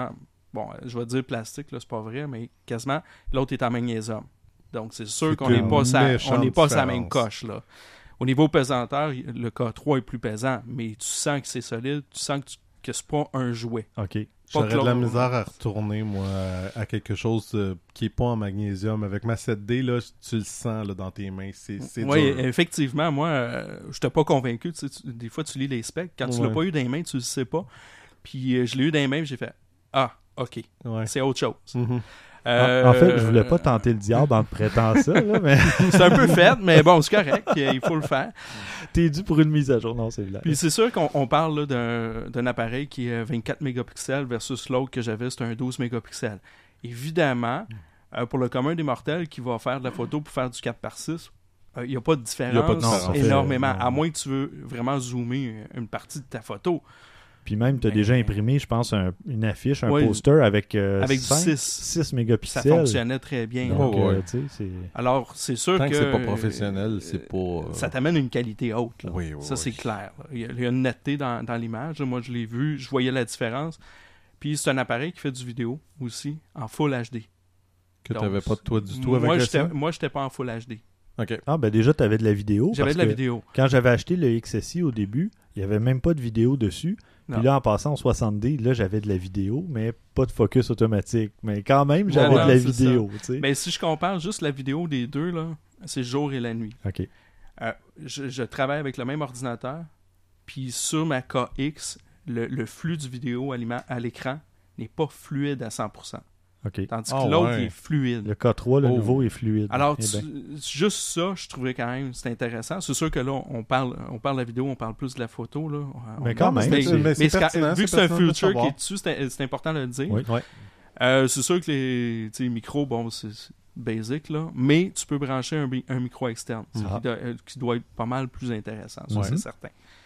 bon, je vais dire plastique, là, c'est pas vrai, mais quasiment, l'autre est en magnésium. Donc, c'est sûr C'est qu'on n'est une pas sa, méchante on n'est pas sa même différence. coche, là. Au niveau pesanteur, le K trois est plus pesant, mais tu sens que c'est solide, tu sens que, tu, que c'est pas un jouet. OK. J'aurais de la Claude. misère à retourner, moi, à, à quelque chose euh, qui est pas en magnésium. Avec ma sept D, là, tu le sens là, dans tes mains. C'est, c'est Oui, dur. effectivement, moi, euh, je n'étais pas convaincu. Tu sais, tu- des fois, tu lis les specs. Quand tu Ouais. l'as pas eu dans les mains, tu le sais pas. Puis euh, je l'ai eu dans les mains, j'ai fait « Ah, OK, Ouais. c'est autre chose. Mhm. Euh, En, en fait, je voulais pas tenter le diable en te prêtant ça, là, mais C'est un peu fait, mais bon, c'est correct. Il faut le faire. t'es dû pour une mise à jour. Non, c'est blague. Puis c'est sûr qu'on on parle là, d'un, d'un appareil qui est vingt-quatre mégapixels versus l'autre que j'avais, c'est un douze mégapixels. Évidemment, euh, pour le commun des mortels qui va faire de la photo pour faire du quatre par six, il n'y a pas de différence, Y a pas de différence. énormément, Non. à moins que tu veux vraiment zoomer une partie de ta photo. Puis même, tu as Mais- déjà imprimé, je pense, un- une affiche, un Ouais. poster avec, euh, Avec du cinq, six. six Ça mégapixels. fonctionnait très bien. Donc, Ouais, ouais. euh, tu sais, c'est... Alors, c'est sûr Tant que... que c'est pas professionnel, euh, c'est pas... euh, Ça t'amène une qualité haute. Là. Oui, oui, Ça, oui. c'est clair. là. Il y, a, il y a une netteté dans, dans l'image. là. Moi, je l'ai vu, je voyais la différence. Puis, c'est un appareil qui fait du vidéo aussi, en Full H D. Que Donc, t'avais pas de toi du tout moi, avec le j'étais, ça? moi, j'étais pas en Full H D. OK. Ah, ben déjà, tu avais de la vidéo. J'avais parce de la que vidéo. Quand j'avais acheté le X S I au début, il n'y avait même pas de vidéo dessus. Non. Puis là, en passant en soixante D, là, j'avais de la vidéo, mais pas de focus automatique. Mais quand même, j'avais non, de la c'est vidéo, tu sais. Mais si je compare juste la vidéo des deux, là, c'est jour et la nuit. OK. Euh, je, je travaille avec le même ordinateur, puis sur ma K X, le, le flux du vidéo à, l'ima- à l'écran n'est pas fluide à cent pour cent. OK. Tandis Ah, que l'autre ouais. il est fluide. Le K trois, le Oh. nouveau, est fluide. Alors, Eh tu- ben, juste ça, je trouvais quand même c'est intéressant. C'est sûr que là, on parle, on parle de la vidéo, on parle plus de la photo. Là. On- Mais on- quand même, mais, c'est- mais c'est c'est- pertinent, vu que c'est c'est un pertinent de future qui savoir. est dessus, c'est, c'est important de le dire. oui. Ouais. Euh, c'est sûr que les, tu sais, les micros, bon, c'est, c'est basic, là, mais tu peux brancher un, bi- un micro externe, ce Ah. qui, doit, euh, qui doit être pas mal plus intéressant, ça, Ouais. c'est certain.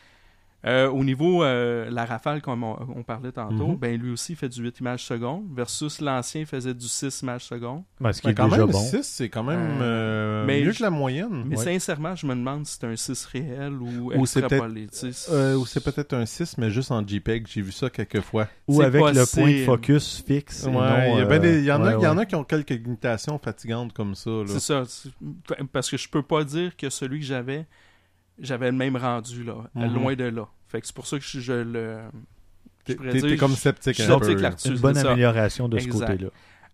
Euh, au niveau euh, la rafale, comme on, on parlait tantôt, Mhm. ben lui aussi fait du huit images secondes, versus l'ancien faisait du six images secondes. Ben, ce qui Mais est quand déjà même, bon. six, c'est quand même Euh, euh, mais mieux je- que la moyenne. Mais Ouais. sincèrement, je me demande si c'est un six réel ou, Ou c'est extrapolé. tu sais. Euh, ou c'est peut-être un six, mais juste en JPEG. J'ai vu ça quelques fois. Ou c'est avec le possible. point de focus fixe. et Ouais, non, il y, a ben euh, des- il y en a, ouais, il y en ouais. a qui ont quelques limitations fatigantes comme ça. Là. C'est ça. c'est- Parce que je peux pas dire que celui que j'avais, j'avais le même rendu, là, Mhm. loin de là. Fait que c'est pour ça que je, je le... je T'es, pourrais t'es- dire, t'es comme je- sceptique je suis un sceptique peu. là-dessus. Une c'est bonne ça. amélioration de ce Exact. côté-là.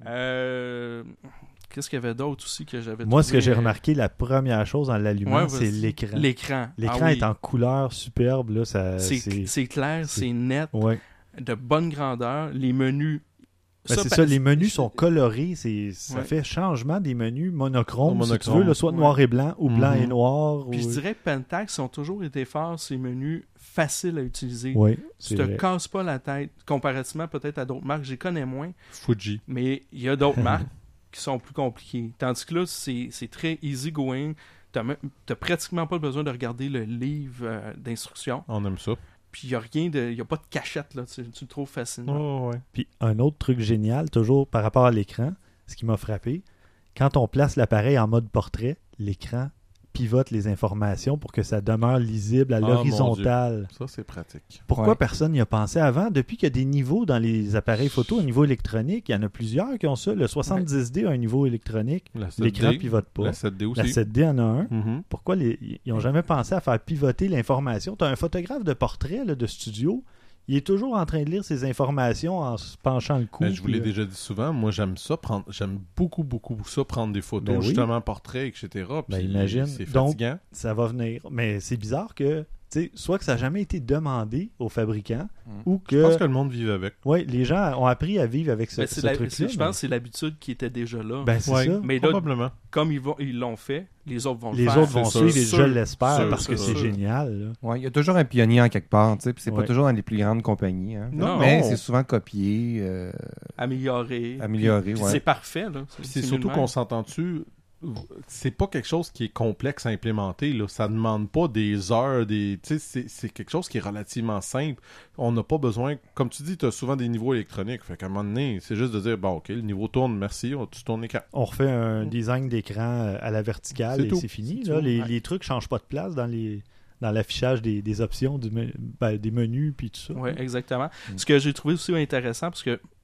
Euh, Qu'est-ce qu'il y avait d'autre aussi que j'avais Moi, ce que trouvé, j'ai euh, remarqué, la première chose en l'allumant, Ouais, c'est vas-y. l'écran. L'écran. L'écran Ah oui. est en couleur superbe. Là, ça, C'est, c'est... c'est clair, c'est- c'est net, Ouais. de bonne grandeur. Les menus... Ben, c'est pa- ça, les menus sont colorés. C'est... Ça Ouais. fait changement des menus monochromes, Oh, si tu monochrome. veux, là, soit Ouais. noir et blanc ou blanc Mhm. et noir. Puis ou... je dirais que Pentax ont toujours été forts, ces menus faciles à utiliser. Oui, Tu c'est te vrai. casses pas la tête, comparativement peut-être à d'autres marques, j'y connais moins, Fuji. mais il y a d'autres marques qui sont plus compliquées. Tandis que là, c'est, c'est très easy going. T'as, même- t'as pratiquement pas besoin de regarder le livre euh, d'instructions. On aime ça. Puis il y a rien de. Il y a pas de cachette, là. Tu, tu le trouves facilement. Oh, ouais. Puis un autre truc génial, toujours par rapport à l'écran, ce qui m'a frappé, quand on place l'appareil en mode portrait, l'écran pivote les informations pour que ça demeure lisible à Ah, l'horizontale. Ça, c'est pratique. Pourquoi Ouais. personne n'y a pensé avant? Depuis qu'il y a des niveaux dans les appareils photo au niveau électronique, il y en a plusieurs qui ont ça. Le soixante-dix D a un niveau électronique. La sept L'écran D, pivote pas. La sept D aussi. La sept D en a un. Mhm. Pourquoi les- ils n'ont jamais pensé à faire pivoter l'information? Tu as un photographe de portrait là, de studio, il est toujours en train de lire ses informations en se penchant le cou. Ben, je vous l'ai puis, euh, déjà dit souvent, moi j'aime ça prendre, j'aime beaucoup beaucoup ça prendre des photos, Ben oui. justement portraits, et cetera. Ben, puis imagine. c'est Donc, fatigant. ça va venir. Mais c'est bizarre que, tu sais, soit que ça n'a jamais été demandé aux fabricants, Mm. ou Je pense que, que le monde vive avec. ouais, les gens ont appris à vivre avec ce, Ben, c'est ce la- truc-là. c'est- je mais- pense que c'est l'habitude qui était déjà là. Ben, c'est Ouais, ça. Mais là, probablement. Comme ils, vont, ils l'ont fait, les autres vont Les le faire. autres vont c'est suivre sûr. et je Sûr, l'espère sûr, parce que sûr, c'est sûr. génial. là. Ouais, il y a toujours un pionnier en quelque part, tu sais, puis c'est Ouais. pas toujours dans les plus grandes compagnies. Hein. Non, mais non. c'est souvent copié, euh, Améliorer. amélioré. Puis ouais. c'est parfait, là. Puis c'est mieux surtout de qu'on même. s'entend-tu, c'est pas quelque chose qui est complexe à implémenter. Là. Ça demande pas des heures, des. Tu sais, c'est, c'est quelque chose qui est relativement simple. On n'a pas besoin. Comme tu dis, tu as souvent des niveaux électroniques. Fait qu'à un moment donné, c'est juste de dire bon, ok, le niveau tourne, merci, on- tu tournes l'écran. On refait un design d'écran euh, à la verticale C'est et tout. c'est fini. C'est là. tout. Les, Ouais. les trucs changent pas de place dans les dans l'affichage des, des options, du me- ben, des menus puis tout ça. Oui, exactement. Mm. Ce que j'ai trouvé aussi intéressant, parce que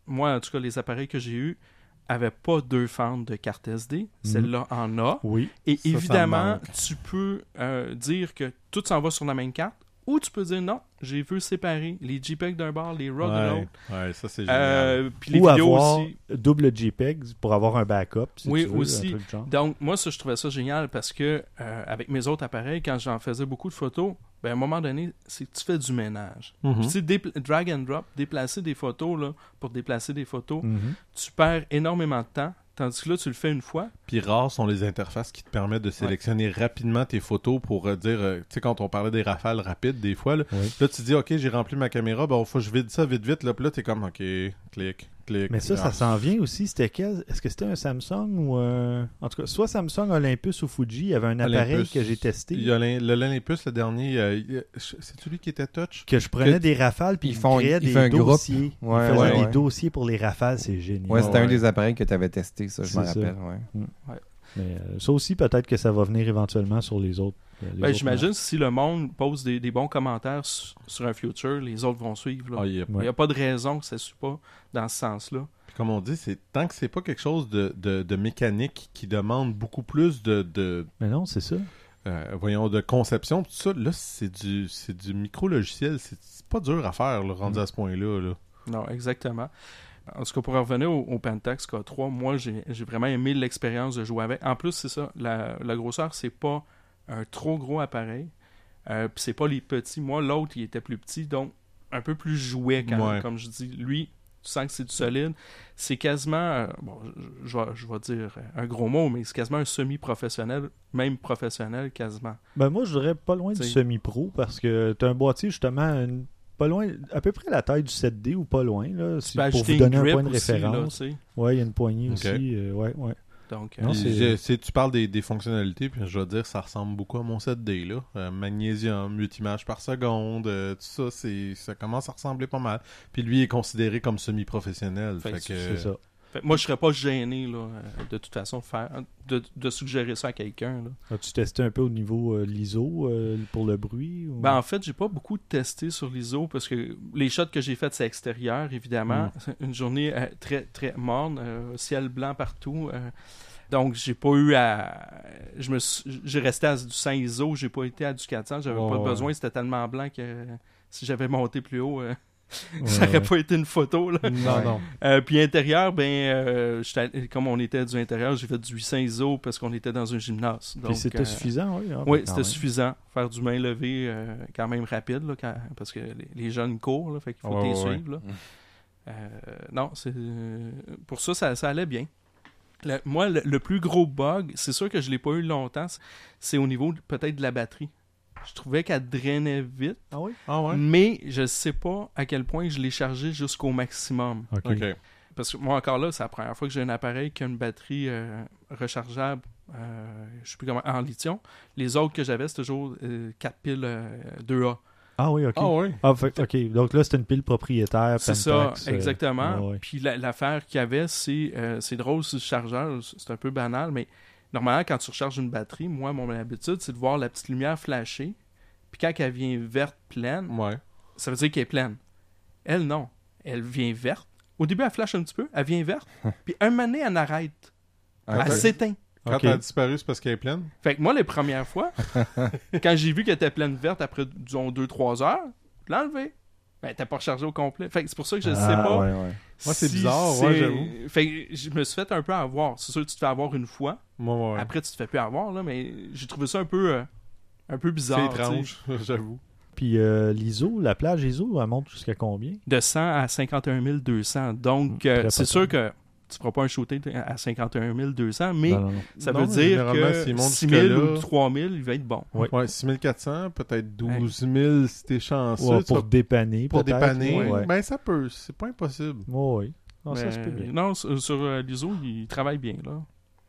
moi, en tout cas, les appareils que j'ai eus n'avaient pas deux fentes de carte S D. Celle-là en a. Oui. Et Ça, ça me évidemment, manque. tu peux euh, dire que tout s'en va sur la même carte, ou tu peux dire non, j'ai vu séparer les JPEG d'un bord, les RAW de Ouais, l'autre. ouais, ça c'est génial. Euh, puis les Ou vidéos avoir aussi. double JPEG pour avoir un backup. Si Oui, tu veux, aussi. un truc de genre. Donc, moi, ça, je trouvais ça génial parce que, euh, avec mes autres appareils, quand j'en faisais beaucoup de photos, ben, à un moment donné, c'est que tu fais du ménage. Mhm. Puis, tu sais, dépla- drag and drop, déplacer des photos, là, pour déplacer des photos, Mhm. tu perds énormément de temps. Tandis que là, tu le fais une fois. Puis rares sont les interfaces qui te permettent de sélectionner rapidement tes photos pour euh, dire, euh, tu sais, quand on parlait des rafales rapides, des fois, là, Oui. là tu dis, OK, j'ai rempli ma caméra, bon, faut que je vide ça vite, vite, là, puis là, t'es comme, OK, clic, clic. Mais ça, ça Ah. s'en vient aussi. C'était quel? Est-ce que c'était un Samsung ou un... En tout cas, soit Samsung, Olympus ou Fuji. Il y avait un appareil Olympus. que j'ai testé. Il y a l'Olym- le l'Olympus, le dernier, euh, il- c'est celui qui était touch? Que je prenais Que- des rafales puis Ils ils font- créaient ils des font un groupe. dossiers. Ouais, ils faisaient ouais, des ouais. dossiers pour les rafales. C'est génial. Ouais, c'était Ouais. un des appareils que tu avais testé, ça, je C'est me ça. rappelle. Ouais. Mais euh, ça aussi, peut-être que ça va venir éventuellement sur les autres. euh, les Ben, autres j'imagine si le monde pose des, des bons commentaires su- sur un future, les autres vont suivre. Là. Ah, il y a- Il n'y Ouais. a pas de raison que ça ne suit pas dans ce sens-là. Puis comme on dit, c'est tant que c'est pas quelque chose de, de, de mécanique qui demande beaucoup plus de, de Mais non, c'est ça. euh, voyons, de conception, tout ça, là, c'est du, c'est du micro-logiciel. C'est c'est pas dur à faire, là, rendu Mm. à ce point-là. Là. Non, exactement. En tout cas, pour revenir au, au Pentax K trois, moi, j'ai j'ai vraiment aimé l'expérience de jouer avec. En plus, c'est ça, la, la grosseur, c'est pas un trop gros appareil. Euh, Puis c'est pas les petits. Moi, l'autre, il était plus petit, donc un peu plus jouet quand Ouais. même, comme je dis. Lui, tu sens que c'est du solide. C'est quasiment, euh, bon, je, je vais, je vais dire un gros mot, mais c'est quasiment un semi-professionnel, même professionnel quasiment. Ben moi, je dirais pas loin du T'sais. semi-pro parce que tu as un boîtier justement une- pas loin, à peu près la taille du sept D ou pas loin. Là, Tu si- peux pour ajouter vous donner une un grip point de aussi, là, référence. tu sais. Ouais, il y a une poignée Ok. aussi. euh, ouais, ouais. Donc, Non, euh, Puis c'est- j'ai- c'est- tu parles des, des fonctionnalités, puis je vais dire, ça ressemble beaucoup à mon sept D, là. Euh, magnésium, huit images par seconde, euh, tout ça, c'est, ça commence à ressembler pas mal. Puis lui est considéré comme semi-professionnel. Fait Fait que que, C'est ça. fait que moi, je serais pas gêné, là, euh, de toute façon, faire, de, de suggérer ça à quelqu'un. Là. As-tu testé un peu au niveau euh, l'I S O euh, pour le bruit? Ou... Ben, en fait, j'ai pas beaucoup testé sur l'I S O parce que les shots que j'ai faits, c'est extérieur, évidemment. C'est une journée euh, très, très morne, euh, ciel blanc partout. euh, donc, j'ai pas eu à. Je me suis- j'ai resté à du cent I S O, j'ai pas été à du quatre cents, j'avais Ouais, pas ouais. besoin, c'était tellement blanc que si j'avais monté plus haut, euh, Ouais, ça aurait ouais. pas été une photo. Là. Non, Ouais. non. Euh, puis intérieur, ben, euh, j'étais allé- comme on était du intérieur, j'ai fait du huit cents I S O parce qu'on était dans un gymnase. Puis Donc, c'était euh, suffisant, oui. ah, ben, Oui, quand c'était même. suffisant. Faire du main levé euh, quand même rapide, là, quand- parce que les, les jeunes courent, là, fait qu'il faut Ouais, les ouais, suivre. là. Mm. Euh, non, c'est euh, pour ça, ça, ça allait bien. Le- moi, le, le plus gros bug, c'est sûr que je l'ai pas eu longtemps, c'est- c'est au niveau de- peut-être de la batterie. Je trouvais qu'elle drainait vite, Ah oui? Ah ouais? mais je sais pas à quel point je l'ai chargé jusqu'au maximum. OK. OK. Parce que moi, encore là, c'est la première fois que j'ai un appareil qui a une batterie euh, rechargeable, euh, je sais plus comment, en lithium. Les autres que j'avais, c'était toujours euh, quatre piles euh, deux A. Ah oui, OK. Ah ouais? Ah, fait- OK. Donc là, c'est une pile propriétaire. C'est Pentax, ça, euh, exactement. ouais, ouais. Puis la- l'affaire qu'il y avait, c'est euh, c'est drôle sur le chargeur, c'est un peu banal, mais normalement, quand tu recharges une batterie, moi, mon habitude, c'est de voir la petite lumière flasher. Puis quand elle vient verte pleine, Ouais. ça veut dire qu'elle est pleine. Elle, non. Elle vient verte. Au début, elle flash un petit peu, elle vient verte. Puis un moment donné, elle arrête. Ah, Elle ok. s'éteint. Quand OK. elle a disparu, c'est parce qu'elle est pleine? Fait que moi, les premières fois, quand j'ai vu qu'elle était pleine verte après, disons, deux trois heures, je l'ai enlevée. Ben, elle n'était pas rechargée au complet. Fait que c'est pour ça que je ne sais Ah, pas. Ouais, ouais. Ouais, c'est si bizarre, ouais, c'est- j'avoue. Fait que je me suis fait un peu avoir. C'est sûr que tu te fais avoir une fois. Moi, ouais. Après, tu te fais plus avoir, là, mais j'ai trouvé ça un peu, euh, un peu C'est bizarre. étrange, j'avoue. Puis euh, l'I S O, la plage I S O, elle monte jusqu'à combien? Tu sais. De cent à cinquante et un mille deux cents. Donc, Très euh, pas c'est tant. sûr que tu ne feras pas un shooting à cinquante et un mille deux cents, mais Non, non, non. ça Non, veut mais dire généralement, que s'il monte six mille jusque-là- ou trois mille, il va être bon. Ouais. Ouais, six mille quatre cents, peut-être douze mille si t'es chanceux. Ouais, tu pour vas- dépanner, pour peut-être, dépanner. ouais. Ben, ça peut. C'est pas impossible. Ouais, ouais. Non, ça Mais, se peut bien. non, sur, sur euh, l'I S O, il travaille bien, là.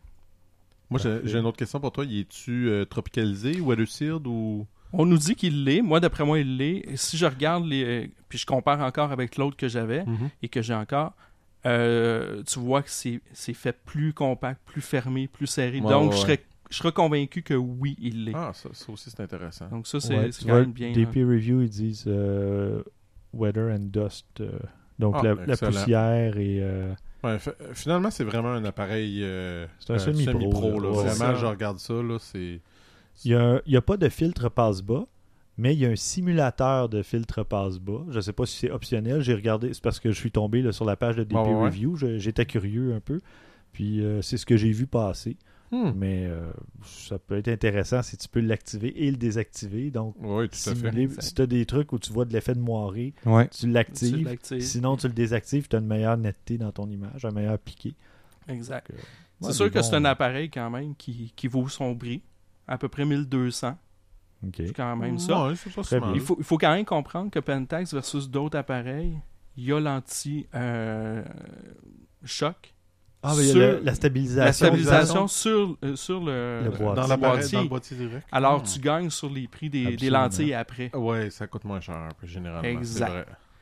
Moi, j'ai, Parfait. j'ai une autre question pour toi. Y es-tu euh, tropicalisé ou weather-sealed ou... On nous dit qu'il l'est. Moi, d'après moi, il l'est. Et si je regarde les. euh, Puis je compare encore avec l'autre que j'avais Mhm. et que j'ai encore, euh, tu vois que c'est, c'est fait plus compact, plus fermé, plus serré. Ouais, Donc, ouais, je, serais, je serais convaincu que oui, il l'est. Ah, ça, ça aussi, c'est intéressant. Donc, ça, c'est, Ouais, c'est tu quand vois, même bien. des là. peer reviews, ils disent euh, weather and dust euh, Donc, Ah, la, la excellent. poussière et... euh, Ouais, f- finalement, c'est vraiment un appareil euh, C'est un euh, semi-pro, semi-pro, là. là. Ouais, Vraiment, ça. je regarde ça, là, c'est... Il n'y a, a pas de filtre passe-bas, mais il y a un simulateur de filtre passe-bas. Je ne sais pas si c'est optionnel. J'ai regardé, c'est parce que je suis tombé là, sur la page de D P Ouais, ouais, ouais. Review. Je- j'étais curieux un peu. Puis euh, c'est ce que j'ai vu passer. Hmm. Mais euh, ça peut être intéressant si tu peux l'activer et le désactiver. Donc, Oui, tout à fait. simuler- si tu as des trucs où tu vois de l'effet de moiré, Ouais. tu Tu l'actives. l'actives. Sinon, tu le désactives, tu as une meilleure netteté dans ton image, un meilleur piqué. Exact. Donc, euh, C'est ouais, sûr des que c'est bons- un appareil quand même qui, qui vaut son prix, à peu près mille deux cents. OK. C'est quand même ça. Ouais, c'est pas Très si bien. mal. Il faut, il faut quand même comprendre que Pentax versus d'autres appareils, il y a l'anti-choc. Ah, mais il y a Sur- la, la stabilisation. La stabilisation sur, euh, sur le, Le boîtier. Dans l'appareil, boîtier. dans le boîtier direct. Alors, Hmm. tu gagnes sur les prix des, des Absolument. lentilles après. Ouais, ça coûte moins cher, un peu, généralement. Exact. C'est vrai.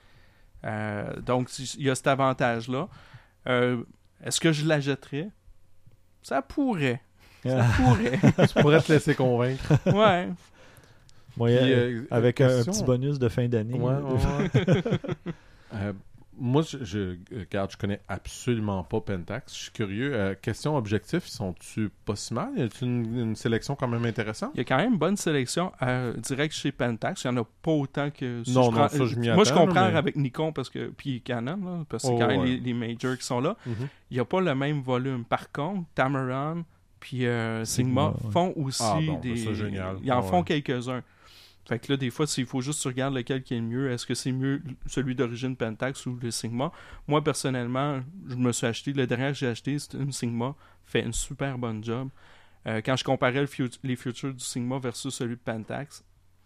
Euh, donc, il y a cet avantage-là. Euh, Est-ce que je la jetterais? Ça pourrait. Ça pourrait. Tu pourrais te laisser convaincre. Ouais. Moi, Puis, euh, euh, avec un, un question- petit bonus de fin d'année. Ouais, là. ouais, ouais. Euh, moi, je, je, regarde, je connais absolument pas Pentax. Je suis curieux. Euh, question objectif, sont-tu pas si mal? Y a-t-il une, une sélection quand même intéressante? Il y a quand même une bonne sélection euh, direct chez Pentax. Il n'y en a pas autant que... si Non, je non, prends- ça, je m'y Moi, je attends, comprends mais- avec Nikon parce que puis Canon, là, parce que c'est Oh, quand même ouais. les, les majors qui sont là. Mhm. Il n'y a pas le même volume. Par contre, Tamron puis euh, Sigma, Sigma, ouais. font aussi Ah, bon, des... ça, c'est génial. Ils en Ah, font ouais. quelques-uns. Fait que là, des fois, il faut juste que tu regardes lequel qui est le mieux. Est-ce que c'est mieux celui d'origine Pentax ou le Sigma? Moi, personnellement, je me suis acheté... Le dernier que j'ai acheté, c'était une Sigma. Fait une super bonne job. Euh, quand je comparais le fut- les futurs du Sigma versus celui de Pentax,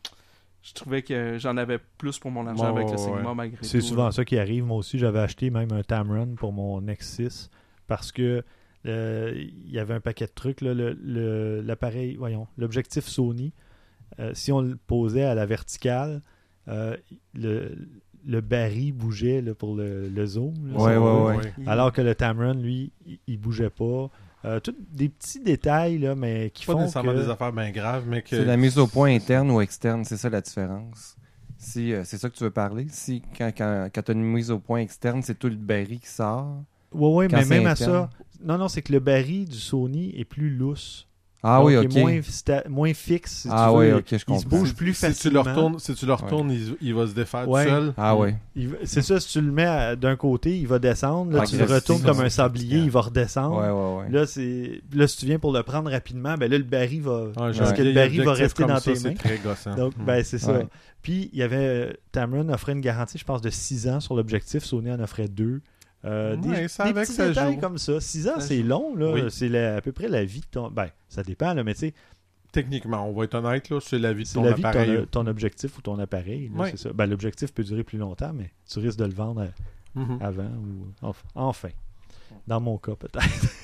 je trouvais que j'en avais plus pour mon argent Ouais, avec le ouais, Sigma ouais. malgré tout. C'est souvent là. ça qui arrive. Moi aussi, j'avais acheté même un Tamron pour mon X six parce que euh, il y avait un paquet de trucs. Là, le, le- l'appareil, voyons, l'objectif Sony, euh, si on le posait à la verticale, euh, le, le baril bougeait là, pour le, le zoom. là, Ouais, si on ouais, veut. ouais. Il- Alors que le Tamron, lui, il, il bougeait pas. Euh, tous des petits détails, là, mais qui Pas font nécessairement que... des affaires bien graves, mais que... C'est la mise au point interne ou externe, c'est ça la différence. Si euh, c'est ça que tu veux parler, si quand, quand, quand tu as une mise au point externe, c'est tout le baril qui sort. Oui, oui, Quand mais c'est même à interne. ça... Non, non, c'est que le baril du Sony est plus lousse. Ah Donc, oui, il ok. est moins, sta- moins fixe, si ah tu oui, veux. ok, je Il comprends. se bouge plus si tu le facilement. retournes, si tu le retournes il, il va se défaire Ouais. tout seul. Ah oui. Il va- c'est ça, si tu le mets à- d'un côté, il va descendre. Là, Ah, tu le c'est- retournes c'est- comme c'est un sablier, fatigant. il va redescendre. Ouais, ouais, ouais. Là, c'est... là, si tu viens pour le prendre rapidement, ben là, le baril va... Ouais, parce j'ai que un le vieil baril va objectif rester comme dans ça, tes mains. C'est très gossant. Donc, Mm. ben, c'est ça. Ouais. Puis, il y avait... Tamron offrait une garantie, je pense, de six ans sur l'objectif. Sony en offrait deux. Euh, Ouais, des ça des avec, petits ça détails joue. comme ça. six ans, Ça c'est joue. long. Là. Oui. C'est la- à peu près la vie de ton... Ben, ça dépend, là, mais tu sais, Techniquement, on va être honnête, là, c'est la vie de c'est ton la vie de appareil. ton, ton objectif ou ton appareil. là, Ouais. c'est ça. Ben, l'objectif peut durer plus longtemps, mais tu risques de le vendre à- Mhm. avant ou enf- enfin. Dans mon cas, peut-être.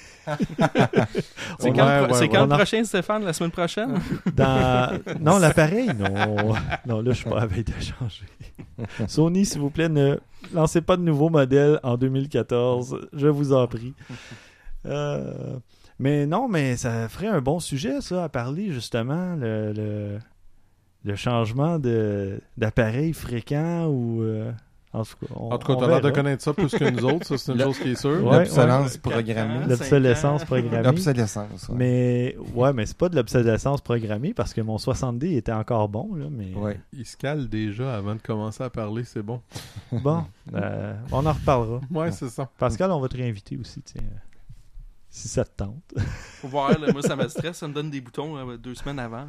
C'est On- quand, ouais, le, pro- ouais, c'est quand ouais. le prochain, Stéphane? La semaine prochaine? Dans... Non, l'appareil, non. Non, là, je suis pas à veille de changer. Sony, s'il vous plaît, ne lancez pas de nouveaux modèles en deux mille quatorze. Je vous en prie. Euh, Mais non, mais ça ferait un bon sujet, ça, à parler, justement, le, le, le changement de, d'appareil fréquent ou... euh, En tout cas, on, En tout cas, on t'as l'air de verra. connaître ça plus que nous autres, ça c'est une Le- chose qui est sûre. Ouais, L'obsolescence ouais. programmée. L'obsolescence cinq ans. programmée. L'obsolescence, ouais. Mais ouais, mais c'est pas de l'obsolescence programmée parce que mon soixante D était encore bon, là, mais Ouais. Il se cale déjà avant de commencer à parler, c'est bon. bon, euh, on en reparlera. Ouais, c'est ça. Pascal, on va te réinviter aussi, tiens, euh, si ça te tente. Faut voir, là, moi, ça me stresse. Ça me donne des boutons là, deux semaines avant.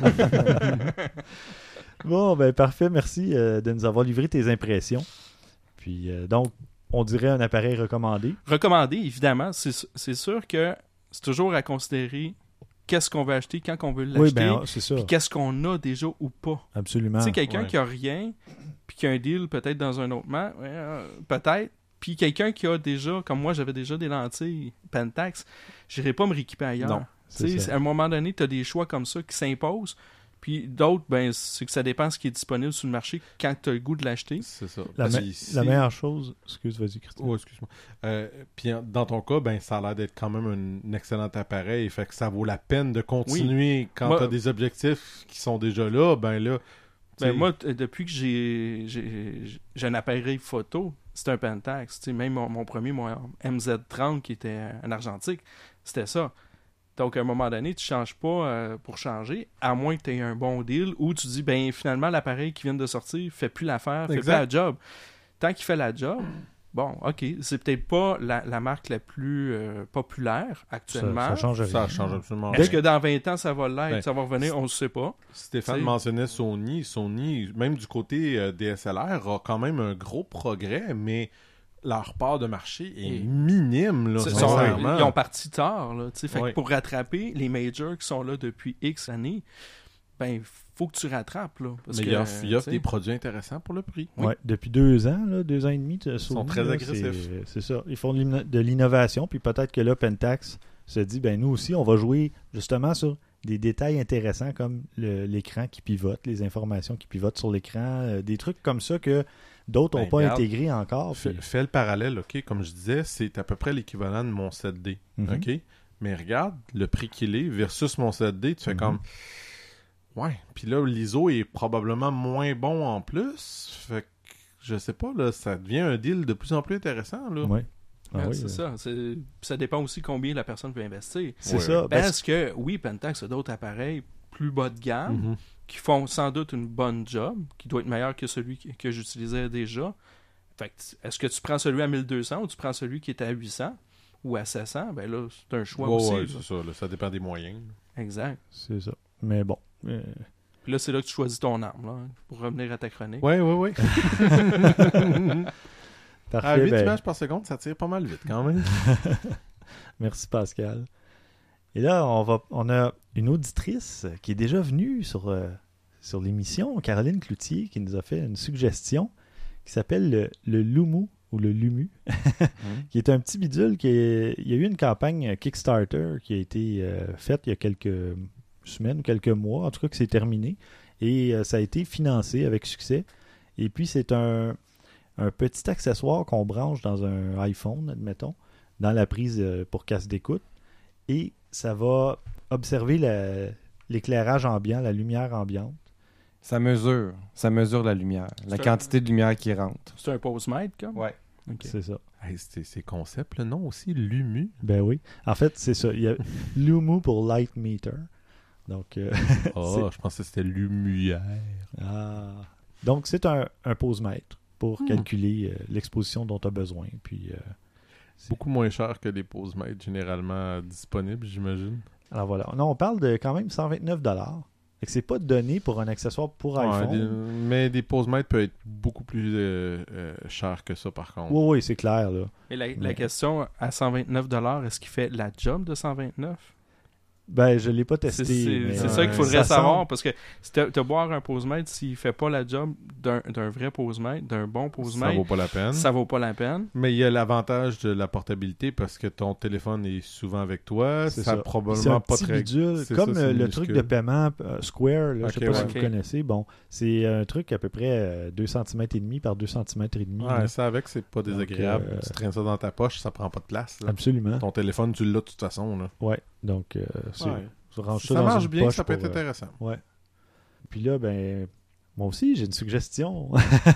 Bon, ben parfait, merci euh, de nous avoir livré tes impressions. Puis euh, donc, on dirait un appareil recommandé. Recommandé, évidemment. C'est c'est sûr que c'est toujours à considérer qu'est-ce qu'on veut acheter, quand on veut l'acheter, Oui, ben c'est ça, puis qu'est-ce qu'on a déjà ou pas. absolument. Tu sais, quelqu'un ouais. qui a rien, puis qui a un deal peut-être dans un autre man, ouais, euh, peut-être, puis quelqu'un qui a déjà, comme moi, j'avais déjà des lentilles Pentax, j'irai pas me rééquiper ailleurs. Non, c'est Tu sais, ça. à un moment donné, tu as des choix comme ça qui s'imposent, puis d'autres, ben, c'est que ça dépend de ce qui est disponible sur le marché quand tu as le goût de l'acheter. C'est ça. La, Parce me- que si- la meilleure chose, excuse, vas-y, Christian. Oh, excuse-moi. Euh, puis en- dans ton cas, ben ça a l'air d'être quand même un, un excellent appareil. Fait que ça vaut la peine de continuer quand Moi- tu as des objectifs qui sont déjà là. Ben là, tu Ben, sais, moi, t- depuis que j'ai j'ai j'ai un appareil photo, c'est un Pentax. Tu sais, même mon, mon premier, mon M Z trente qui était un argentique, c'était ça. Donc, à un moment donné, tu ne changes pas euh, pour changer, à moins que tu aies un bon deal où tu dis, ben finalement, l'appareil qui vient de sortir ne fait plus l'affaire, ne fait plus la job. Tant qu'il fait la job, bon, OK, c'est peut-être pas la, la marque la plus euh, populaire actuellement. Ça, ça change rien. Ça change absolument Est-ce rien. que dans vingt ans, ça va l'être, Ben, ça va revenir, on ne sait pas. Stéphane T'sais. mentionnait Sony. Sony, même du côté euh, D S L R, a quand même un gros progrès, mais leur part de marché est Et... minime, là, C'est- sincèrement. Ils ont parti tard, là. Fait Ouais. que pour rattraper les majors qui sont là depuis X années, ben, faut que tu rattrapes, là. Parce Mais que, ils offrent, ils offrent t'sais, des produits intéressants pour le prix. Oui. Ouais, depuis deux ans, là, deux ans et demi, ils sont très agressifs. C'est ça. Ils font de l'inno- de l'innovation, puis peut-être que là, Pentax se dit, ben nous aussi, on va jouer justement sur des détails intéressants comme le- l'écran qui pivote, les informations qui pivotent sur l'écran, euh, des trucs comme ça que d'autres n'ont Ben, pas regarde, intégrés encore. Fais, puis- fais le parallèle, OK? Comme je disais, c'est à peu près l'équivalent de mon sept D, Mhm. OK? Mais regarde le prix qu'il est versus mon sept D, tu fais Mhm. comme... Ouais, puis là, l'I S O est probablement moins bon en plus, fait que, je sais pas, là, ça devient un deal de plus en plus intéressant, là. Ouais. Ah Ouais, oui, c'est euh, ça. C'est- Ça dépend aussi combien la personne peut investir. C'est Ouais. ça. Ben, Parce que, oui, Pentax a d'autres appareils plus bas de gamme Mhm. qui font sans doute une bonne job, qui doit être meilleur que celui que, que j'utilisais déjà. Fait que, est-ce que tu prends celui à mille deux cents ou tu prends celui qui est à huit cents ou à sept cents? Ben là, c'est un choix Ouais, aussi. ouais, là. c'est ça, là, ça dépend des moyens. Exact. c'est ça. Mais bon. euh, Puis là, c'est là que tu choisis ton arme, là, pour revenir à ta chronique. Ouais, ouais, ouais. Parfait. À huit ben, images par seconde, ça tire pas mal vite quand même. Merci Pascal. Et là, on va, on a une auditrice qui est déjà venue sur, euh, sur l'émission, Caroline Cloutier, qui nous a fait une suggestion qui s'appelle le, le Lumu ou le Lumu, qui est un petit bidule qui est, il y a eu une campagne Kickstarter qui a été euh, faite il y a quelques semaines, quelques mois, en tout cas que c'est terminé, et euh, ça a été financé avec succès. Et puis c'est un, un petit accessoire qu'on branche dans un iPhone, admettons, dans la prise euh, pour casque d'écoute, et ça va observer la- l'éclairage ambiant, la lumière ambiante. Ça mesure. Ça mesure la lumière. La C'est un- quantité de lumière qui rentre. C'est un pose-mètre, comme? Ouais. Ok. C'est ça. Hey, c'est c'est concept, le nom aussi, Lumu. Ben oui. En fait, c'est ça. Il y a Lumu pour Light Meter. Donc, euh, Oh, je pensais que c'était Lumière. ah. Donc c'est un, un pose-mètre pour Hmm. calculer euh, l'exposition dont tu as besoin. Puis, euh, c'est- Beaucoup moins cher que les pose-mètres généralement disponibles, j'imagine. alors voilà. Non, on parle de quand même cent vingt-neuf dollars. Fait que c'est pas donné pour un accessoire pour Ouais, iPhone. des- mais des pose-mètres peuvent être beaucoup plus euh, euh, chers que ça, par contre. Oui, oui, c'est clair, là. Et la, la Mais- question, à cent vingt-neuf dollars, est-ce qu'il fait la job de cent vingt-neuf? Ben, je l'ai pas C'est testé. c'est- mais, c'est euh, ça qu'il faudrait ça savoir, semble- parce que si te, te boire un pose-mètre, s'il fait pas la job d'un d'un vrai pose-mètre, d'un bon Ça pose-mètre, vaut pas la peine. ça vaut pas la peine. Mais il y a l'avantage de la portabilité parce que ton téléphone est souvent avec toi. C'est Ça ça. a probablement C'est un pas petit très... bidule, c'est comme ça, c'est euh, le minuscule. truc de paiement euh, Square, là, je sais Ok, pas ouais. si vous Ok. connaissez. Bon, c'est un truc à peu près euh, deux centimètres et demi par deux centimètres et demi. Ouais, là. ça avec, c'est pas désagréable. euh, Tu traînes ça dans ta poche, ça prend pas de place. là. Absolument. Ton téléphone, tu l'as de toute façon. Là. Ouais. Donc, euh, c'est, Ouais. tu ranges Si ça ça dans marche une bien, poche ça peut être pour, euh, intéressant. Ouais. Puis là, ben, moi aussi, j'ai une suggestion.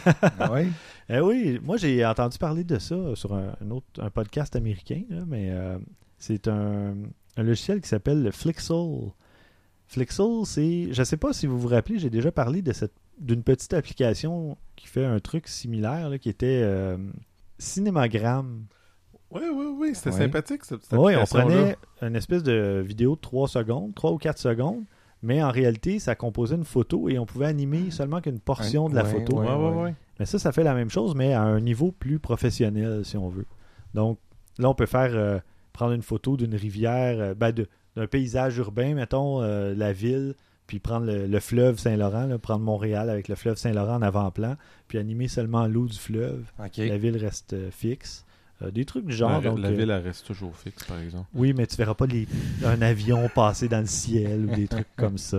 Ah ouais? Eh oui, moi j'ai entendu parler de ça sur un, un autre un podcast américain, là, mais euh, c'est un, un logiciel qui s'appelle le Flixel. Flixel, c'est, je sais pas si vous vous rappelez, j'ai déjà parlé de cette d'une petite application qui fait un truc similaire, là, qui était euh, Cinémagramme. Oui, oui, oui, c'était Ouais. sympathique cette petite Oui, on application-là. prenait une espèce de vidéo de trois secondes, trois ou quatre secondes, mais en réalité, ça composait une photo et on pouvait animer seulement qu'une portion de la Ouais, photo. Ouais, ouais, ouais. Mais ça, ça fait la même chose, mais à un niveau plus professionnel, si on veut. Donc, là, on peut faire euh, prendre une photo d'une rivière, euh, ben, de- d'un paysage urbain, mettons, euh, la ville, puis prendre le, le fleuve Saint-Laurent, là, prendre Montréal avec le fleuve Saint-Laurent en avant-plan, puis animer seulement l'eau du fleuve. OK. La ville reste euh, fixe. Euh, des trucs du genre. la donc, la euh, ville, elle reste toujours fixe, par exemple. oui, mais tu verras pas les- un avion passer dans le ciel ou des trucs comme ça.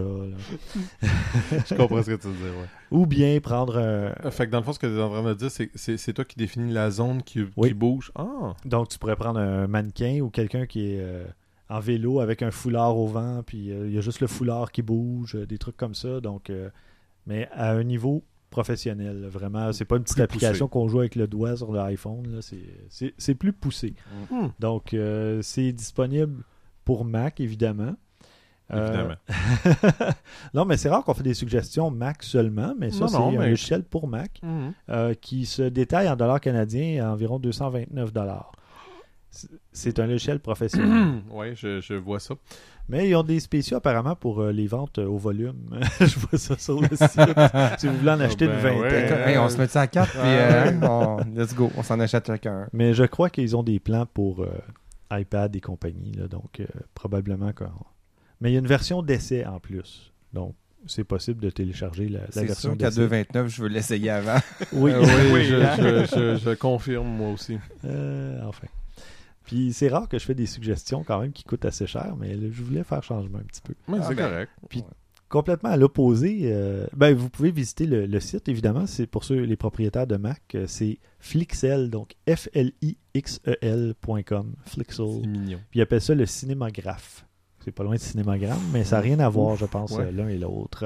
là. Je comprends ce que tu veux dire, ouais. Ou bien prendre un, Euh, Fait que dans le fond, ce que tu es en train de dire, c'est c'est c'est toi qui définis la zone qui, Oui. qui bouge. Ah! Donc, tu pourrais prendre un mannequin ou quelqu'un qui est euh, en vélo avec un foulard au vent, puis euh, il y a juste le foulard qui bouge, euh, des trucs comme ça. Donc, euh, mais à un niveau professionnel. Là, vraiment, c'est pas une petite Plus application poussé. qu'on joue avec le doigt sur l'iPhone. Là, c'est, c'est, c'est plus poussé. Hmm. Donc, euh, c'est disponible pour Mac, évidemment. Évidemment. Euh, non, mais c'est rare qu'on fait des suggestions Mac seulement, mais ça, Non, c'est non, un mais- logiciel pour Mac Mhm. euh, qui se détaille en dollars canadiens à environ deux cent vingt-neuf dollars. C'est- C'est un logiciel professionnel. Oui, je, je vois ça. Mais ils ont des spéciaux apparemment pour euh, les ventes euh, au volume. Je vois ça sur le site. Si vous voulez en acheter ben une vingtaine. ouais. Hey, on se met ça à quatre, puis euh, on- let's go, on s'en achète chacun. Mais je crois qu'ils ont des plans pour euh, iPad et compagnie. Là, donc, euh, probablement qu'on... Mais il y a une version d'essai en plus. Donc, c'est possible de télécharger la, la C'est version sûr qu'à d'essai. deux vingt-neuf, je veux l'essayer avant. Oui, Euh, oui, Oui, je, hein. je, je, je confirme, moi aussi. Euh, enfin. Puis c'est rare que je fais des suggestions quand même qui coûtent assez cher, mais là, je voulais faire changement un petit peu. Oui, Ah, c'est ben, correct. Puis complètement à l'opposé, euh, ben, vous pouvez visiter le, le site, évidemment. C'est pour ceux les propriétaires de Mac. euh, C'est Flixel, donc F L I X E L point com. Flixel. C'est mignon. Puis ils appellent ça le cinémographe. C'est pas loin de cinémogramme, mais ça n'a rien à voir, je pense, Ouais. euh, l'un et l'autre.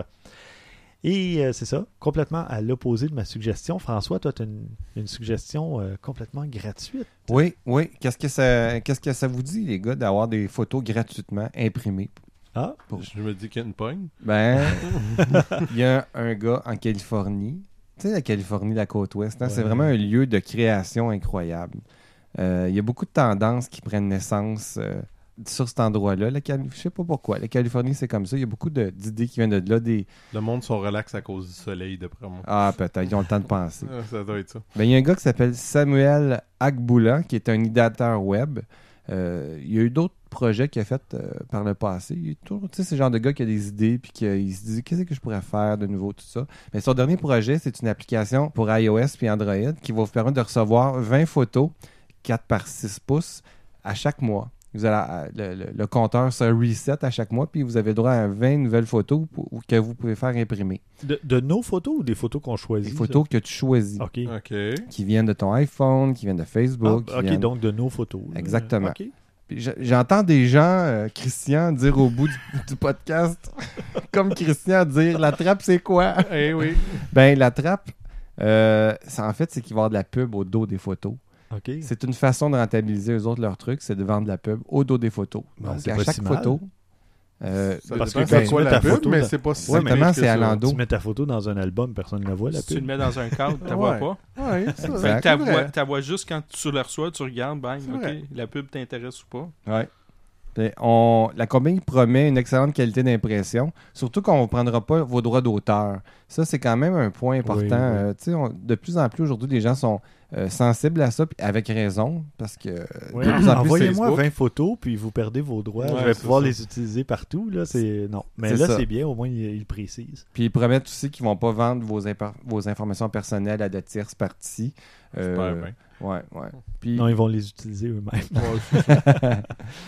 Et euh, c'est ça, complètement à l'opposé de ma suggestion. François, toi, tu as une, une suggestion euh, complètement gratuite. Oui, oui. Qu'est-ce que ça, qu'est-ce que ça vous dit, les gars, d'avoir des photos gratuitement imprimées? Ah, Je me dis qu'il y a une pogne. Ben, il y a un gars en Californie. Tu sais, la Californie, la côte ouest, hein, Ouais. c'est vraiment un lieu de création incroyable. Euh, Il y a beaucoup de tendances qui prennent naissance euh, sur cet endroit-là. La Cali- Je sais pas pourquoi. La Californie, c'est comme ça. Il y a beaucoup de- d'idées qui viennent de là. Des... Le monde sont relax à cause du soleil, d'après moi. Ah, peut-être. Ils ont le temps de penser. Ah, ça doit être ça. Ben, il y a un gars qui s'appelle Samuel Agboula, qui est un idéateur web. Euh, il y a eu d'autres projets qu'il a fait euh, par le passé. Il est toujours, tu sais, c'est le genre de gars qui a des idées puis qui il se dit qu'est-ce que je pourrais faire de nouveau, tout ça. Mais son dernier projet, c'est une application pour iOS puis Android qui va vous permettre de recevoir vingt photos quatre par six pouces à chaque mois. Vous allez, le, le- le compteur se reset à chaque mois, puis vous avez droit à vingt nouvelles photos pour- que vous pouvez faire imprimer. de, de nos photos ou des photos qu'on choisit? Des photos que tu choisis, ça? OK. OK. qui viennent de ton iPhone, qui viennent de Facebook. Ah, qui OK, viennent- donc de nos photos. là. Exactement. OK. Puis je- J'entends des gens, euh, Christian, dire au bout du, du podcast, comme Christian, dire la trappe, c'est quoi? Eh oui. Ben, la trappe, euh, c'est- en fait, c'est qu'il va y avoir de la pub au dos des photos. OK. C'est une façon de rentabiliser eux autres leur truc, c'est de vendre de la pub au dos des photos. Ben, Donc, c'est à pas chaque si mal. photo, euh, Ça Parce dépend que c'est quand quoi tu mets la ta pub, photo mais dans- c'est pas si Ouais, pire comment que c'est ça. à l'endos? Tu mets ta photo dans un album, personne ne la voit, la Si tu pub. le mets dans un cadre, tu la vois Ouais. pas. Ouais, ça, Fait que Exact. t'as c'est vois, vrai. t'as vois juste quand tu le reçois, tu regardes, bang, C'est ok, vrai. la pub t'intéresse ou pas. Ouais. Puis on, la compagnie promet une excellente qualité d'impression, surtout qu'on ne prendra pas vos droits d'auteur. Ça, c'est quand même un point important. Oui, oui. Euh, tu sais, on- de plus en plus, aujourd'hui, les gens sont euh, sensibles à ça, puis avec raison, parce que euh, Ouais. de plus en plus, Envoyez-moi Facebook- vingt photos, puis vous perdez vos droits. Ouais, je vais c'est pouvoir ça. les utiliser partout. Là, c'est... Non. Mais C'est là, ça. c'est bien, au moins, il, il précise. Puis ils promettent aussi qu'ils ne vont pas vendre vos, impa- vos informations personnelles à de tierces parties. Euh, Super bien. Ouais, ouais. Puis Non, ils vont les utiliser eux-mêmes. Ouais, c'est ça.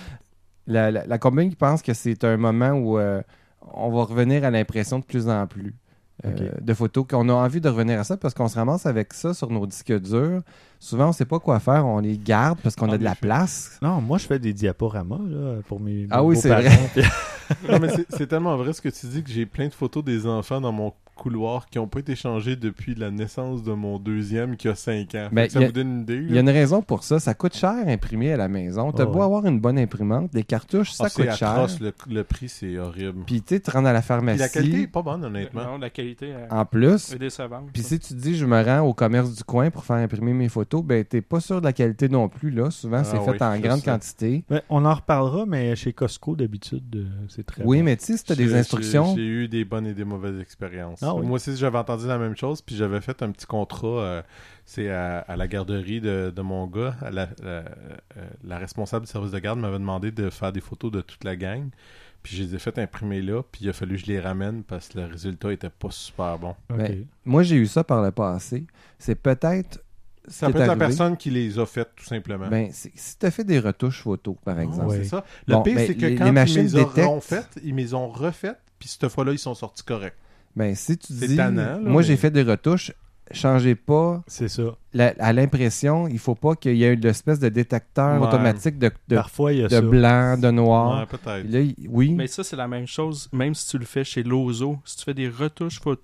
la, la, la compagnie pense que c'est un moment où euh, on va revenir à l'impression de plus en plus euh, Ok. de photos, qu'on a envie de revenir à ça parce qu'on se ramasse avec ça sur nos disques durs. Souvent, on ne sait pas quoi faire, on les garde parce qu'on En a de la effet. place. Non, moi, je fais des diaporamas là, pour mes, Ah mes oui, c'est beaux-parents, vrai. puis- Non, mais c'est- c'est tellement vrai ce que tu dis que j'ai plein de photos des enfants dans mon couloir qui n'ont pas été changés depuis la naissance de mon deuxième qui a cinq ans. Fait Ben, que ça y a- vous donne une idée. Il y a là. une raison pour ça. Ça coûte cher imprimer à la maison. Tu as Ah beau ouais. avoir une bonne imprimante, les cartouches, ça Ah, c'est coûte cher. atroce, le, le prix c'est horrible. Puis tu sais, tu rentres à la Puis pharmacie la qualité est pas bonne honnêtement. Non, la qualité euh, en plus. est décevante. Puis si tu dis je me rends au commerce du coin pour faire imprimer mes photos, ben t'es pas sûr de la qualité non plus là. Souvent Ah c'est fait oui, en je grande sais. quantité. Ben, on en reparlera, mais chez Costco, d'habitude, euh, c'est très Oui, bon. mais tu sais, si t'as J'ai- des j'ai- instructions, J'ai eu des bonnes et des mauvaises expériences. Ah oui. Moi aussi, j'avais entendu la même chose, puis j'avais fait un petit contrat. euh, c'est à, à la garderie de, de mon gars. À la, la, euh, la responsable du service de garde m'avait demandé de faire des photos de toute la gang. Puis je les ai fait imprimer là, puis il a fallu que je les ramène parce que le résultat était pas super bon. OK. Ben, moi j'ai eu ça par le passé. C'est peut-être ce Ça qui peut est être la arrivé. personne qui les a faites, tout simplement. Ben, c'est- si tu as fait des retouches photos, par Ah, exemple. ouais. c'est ça. Le Bon, pire, ben, c'est que les- quand les ils machines me les ont détectent- faites, ils me les ont refaites, puis cette fois-là, ils sont sortis corrects. Ben, si tu C'est dis, tannant, là, moi j'ai mais- fait des retouches, changez pas C'est ça. la- à l'impression, il faut pas qu'il y ait une espèce de détecteur Ouais. automatique de, de, Parfois, il y a de ça. blanc, de noir. Ouais, peut-être. Là, il- oui, Mais ça, c'est la même chose, même si tu le fais chez Lozo. Si tu fais des retouches photos,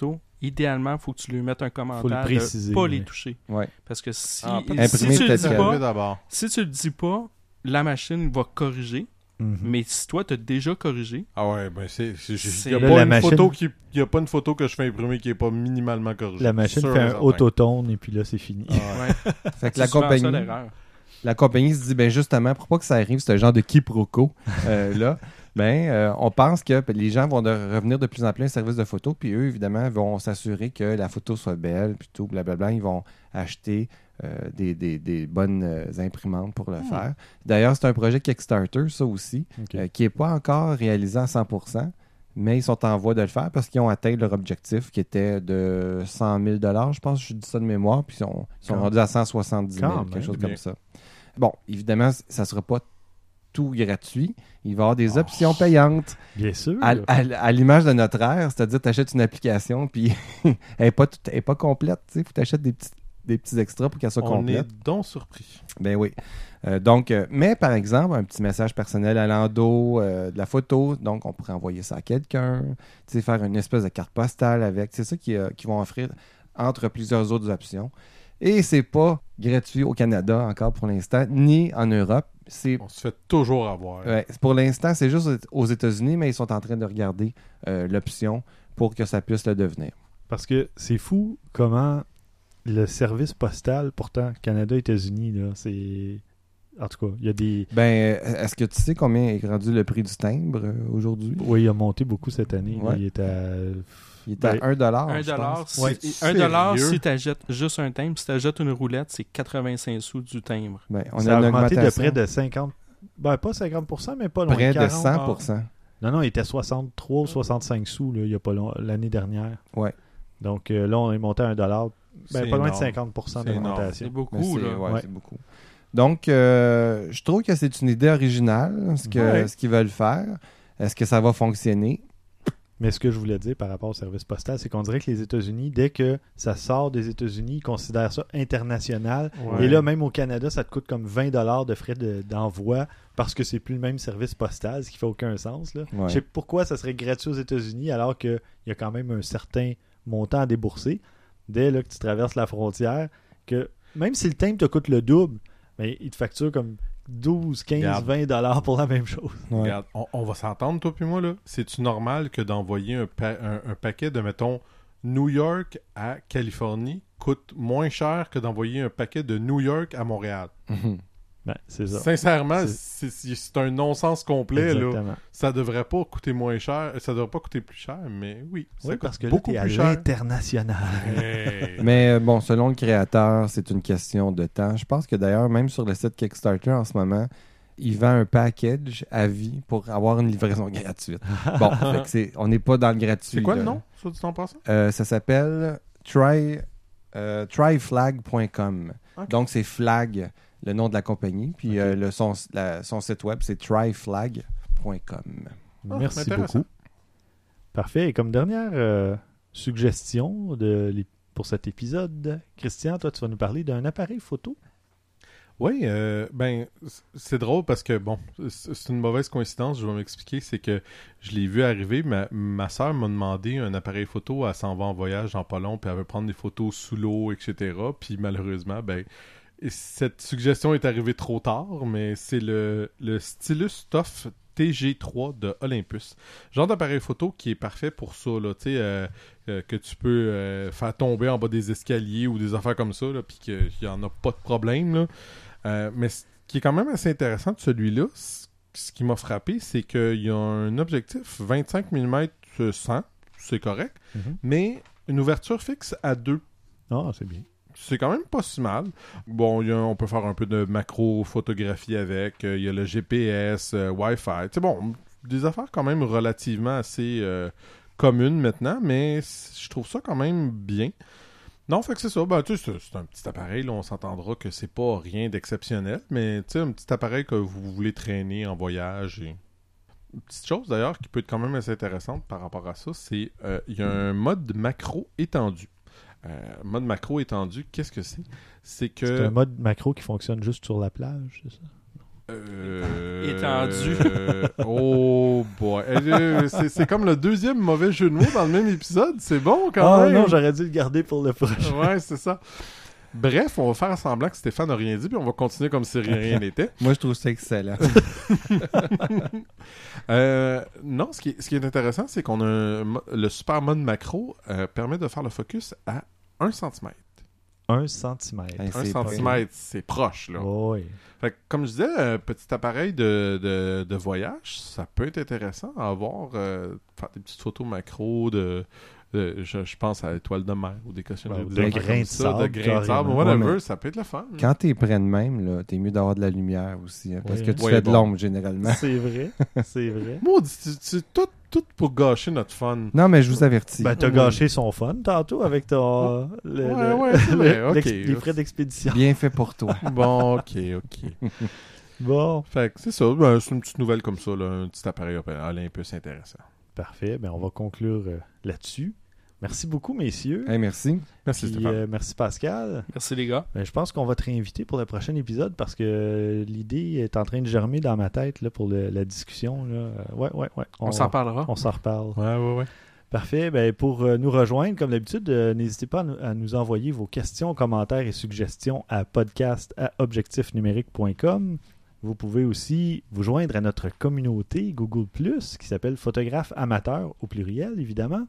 idéalement, il faut que tu lui mettes un commentaire Faut le préciser, de pas ouais. les toucher. Ouais. Parce que si, Ah, si imprimer tu le peut-être dis que- pas, d'abord. si tu le dis pas, la machine va corriger. Mhm. Mais si toi, tu as déjà corrigé, Ah ouais, ben c'est... c'est- C'est- Il n'y a, Là, pas la une machine- photo qui... y a pas une photo que je fais imprimer qui n'est pas minimalement corrigée. La machine Sûr fait et un certain. autotone et puis là, c'est fini. Ah ouais. ouais, Fait que c'est la souvent ça, compagnie, l'erreur. la compagnie se dit, ben justement, pour pas que ça arrive, ce genre de quiproquo, euh, là, ben, euh, on pense que les gens vont de revenir de plus en plus à un service de photo, puis eux, évidemment, vont s'assurer que la photo soit belle, puis tout, blablabla. Ils vont acheter euh, des, des, des bonnes euh, imprimantes pour le Hmm. faire. D'ailleurs, c'est un projet Kickstarter, ça aussi, Ok. euh, qui n'est pas encore réalisé à cent pour cent, mais ils sont en voie de le faire parce qu'ils ont atteint leur objectif qui était de cent mille dollars, je pense, je dis ça de mémoire, puis ils sont, ils sont Quand- rendus à cent soixante-dix mille, quand quelque même, chose bien. comme ça. Bon, évidemment, ça ne sera pas tout gratuit. Il va y avoir des Oh. options payantes Bien sûr. à, à- à l'image de notre ère, c'est-à-dire tu achètes une application puis elle n'est pas, tout- elle est pas complète. Il faut que tu achètes des petits, des petits extras pour qu'elle soit On complète. est donc surpris. Ben oui. Euh, donc, euh, mais par exemple, un petit message personnel à l'endos, euh, de la photo, donc on pourrait envoyer ça à quelqu'un, tu sais, faire une espèce de carte postale avec. C'est ça qu'ils euh, qu'ils vont offrir entre plusieurs autres options. Et c'est pas gratuit au Canada encore pour l'instant, ni en Europe. C'est On se fait toujours avoir. Ouais, pour l'instant, c'est juste aux États-Unis, mais ils sont en train de regarder euh, l'option pour que ça puisse le devenir. Parce que c'est fou comment le service postal, pourtant, Canada-États-Unis, là, c'est... En tout cas, il y a des... Ben, euh, est-ce que tu sais combien est rendu le prix du timbre euh, aujourd'hui? Oui, il a monté beaucoup cette année. là. Ouais. Il est à... Il est à Ben, un dollar. Un je dollar, pense. si, Ouais. un dollar Sérieux? si tu achètes juste un timbre. Si tu achètes une roulette, c'est quatre-vingt-cinq sous du timbre. Ben, on ça a a une augmenté de augmentation près de cinquante... Ben, pas cinquante pour cent, mais pas loin. près de quarante. cent pour cent. Non, non, il était soixante-trois ou soixante-cinq sous, là, il y a pas long... l'année dernière. Ouais. Donc euh, là, on est monté à un dollar. Ben, C'est pas loin de énorme. cinquante pour cent C'est énorme. C'est d'augmentation. Mais beaucoup, c'est, là. ouais, Ouais. c'est beaucoup. Donc, euh, je trouve que c'est une idée originale, ce, que, Ouais. ce qu'ils veulent faire. Est-ce que ça va fonctionner? Mais ce que je voulais dire par rapport au service postal, c'est qu'on dirait que les États-Unis, dès que ça sort des États-Unis, ils considèrent ça international. Ouais. Et là, même au Canada, ça te coûte comme vingt dollars de frais de- d'envoi parce que c'est plus le même service postal, ce qui fait aucun sens. Là. Ouais. Je sais pourquoi ça serait gratuit aux États-Unis alors qu'il y a quand même un certain montant à débourser dès là, que tu traverses la frontière. Que même si le timbre te coûte le double, mais il te facture comme douze, quinze, Regarde. vingt dollars pour la même chose. Ouais. Regarde, on, on va s'entendre, toi puis moi, là. C'est-tu normal que d'envoyer un, pa- un, un paquet de, mettons, New York à Californie coûte moins cher que d'envoyer un paquet de New York à Montréal? Mhm. Ben, c'est ça. Sincèrement, C'est- c'est c'est un non-sens complet, là. Exactement. Ça devrait pas coûter moins cher. Ça devrait pas coûter plus cher, mais oui. Ça Oui, coûte parce que là, beaucoup t'es à plus cher. l'international. Hey. Mais euh, bon, selon le créateur, c'est une question de temps. Je pense que d'ailleurs, même sur le site Kickstarter en ce moment, il vend un package à vie pour avoir une livraison gratuite. Bon, fait que c'est, on n'est pas dans le gratuit. C'est quoi là. le nom, ça, du temps passant? Euh, ça s'appelle try, euh, tryflag point com. Ok. Donc, c'est Flag, le nom de la compagnie. Puis Ok. euh, le, son, la- son site web, c'est tryflag point com. Ah, Merci intéressant. beaucoup. Parfait. Et comme dernière euh, suggestion de, l'ép- pour cet épisode, Christian, toi, tu vas nous parler d'un appareil photo. Oui, euh, ben, c- c'est drôle parce que, bon, c- c'est une mauvaise coïncidence, je vais m'expliquer, c'est que je l'ai vu arriver, ma, ma soeur m'a demandé un appareil photo, elle s'en va en voyage en pas long, puis elle veut prendre des photos sous l'eau, et cetera. Puis malheureusement, ben, cette suggestion est arrivée trop tard, mais c'est le, le Stylus Tough T G trois de Olympus. Genre d'appareil photo qui est parfait pour ça, là, tu sais, euh, euh, que tu peux euh, faire tomber en bas des escaliers ou des affaires comme ça, là, puis qu'il n'y en a pas de problème, là. Euh, mais ce qui est quand même assez intéressant de celui-là, c- ce qui m'a frappé, c'est qu'il y a un objectif vingt-cinq millimètres cent, c'est correct, Mhm. mais une ouverture fixe à deux. Ah, c'est bien. C'est quand même pas si mal. Bon, il y a- on peut faire un peu de macro-photographie avec. euh, Il y a le G P S, euh, Wi-Fi. C'est bon, des affaires quand même relativement assez euh, communes maintenant, mais c- je trouve ça quand même bien. Non, fait que c'est ça. Ben, tu sais, c'est, c'est un petit appareil. Là, on s'entendra que c'est pas rien d'exceptionnel, mais tu sais, un petit appareil que vous voulez traîner en voyage. Et... Une petite chose d'ailleurs qui peut être quand même assez intéressante par rapport à ça, c'est euh, il y a un mode macro étendu. Euh, mode macro étendu, qu'est-ce que c'est? C'est que... C'est un mode macro qui fonctionne juste sur la plage, c'est ça? Euh... Étendu. euh, Oh boy. Euh, C'est c'est comme le deuxième mauvais jeu de mots dans le même épisode. C'est bon quand Ah même. non, j'aurais dû le garder pour le prochain. Ouais, c'est ça. Bref, on va faire semblant que Stéphane n'a rien dit, puis on va continuer comme si rien n'était. Moi, je trouve ça excellent. Euh, non, ce qui est, ce qui est intéressant, c'est qu'on a un mo- le super mode macro euh, permet de faire le focus à un centimètre. Un centimètre. Hey, Un c'est centimètre, c'est proche, là. Oui. Fait que, comme je disais, un petit appareil de, de, de voyage, ça peut être intéressant à avoir, euh, faire des petites photos macro de, de- je, je pense à l'étoile de mer ou des cochonneries Ouais, ou de de mer grains comme de ça, de sable, grains de sable, carrément. whatever, Ouais, mais ça peut être le fun. Quand t'es près de même, là, t'es mieux d'avoir de la lumière aussi. hein, parce Oui. que tu Oui, fais de bon. l'ombre, généralement. C'est vrai. C'est vrai. Maudit, tu- tu- tout, tout pour gâcher notre fun. Non, mais je vous avertis. Ben, t'as Oui. gâché son fun tantôt avec ton. le- Ouais, le- ouais, c'est vrai, le- ok. l'ex- les frais d'expédition. Bien fait pour toi. Bon, ok, ok. Bon. Fait que c'est ça, ben, c'est une petite nouvelle comme ça, là, un petit appareil Olympus intéressant. Parfait. Ben, on va conclure euh, là-dessus. Merci beaucoup, messieurs. Hey, merci. Merci Puis, Stéphane. euh, merci, Pascal. Merci les gars. Ben, je pense qu'on va te réinviter pour le prochain épisode parce que l'idée est en train de germer dans ma tête là, pour le- la discussion. Là. Euh, Ouais, ouais, ouais. On, s'en parlera. On s'en reparle. Ouais, ouais, ouais. Parfait. Ben, pour euh, nous rejoindre, comme d'habitude, euh, n'hésitez pas à nous, à nous envoyer vos questions, commentaires et suggestions à podcast à objectif numérique point com. Vous pouvez aussi vous joindre à notre communauté Google plus, qui s'appelle Photographes amateurs, au pluriel, évidemment.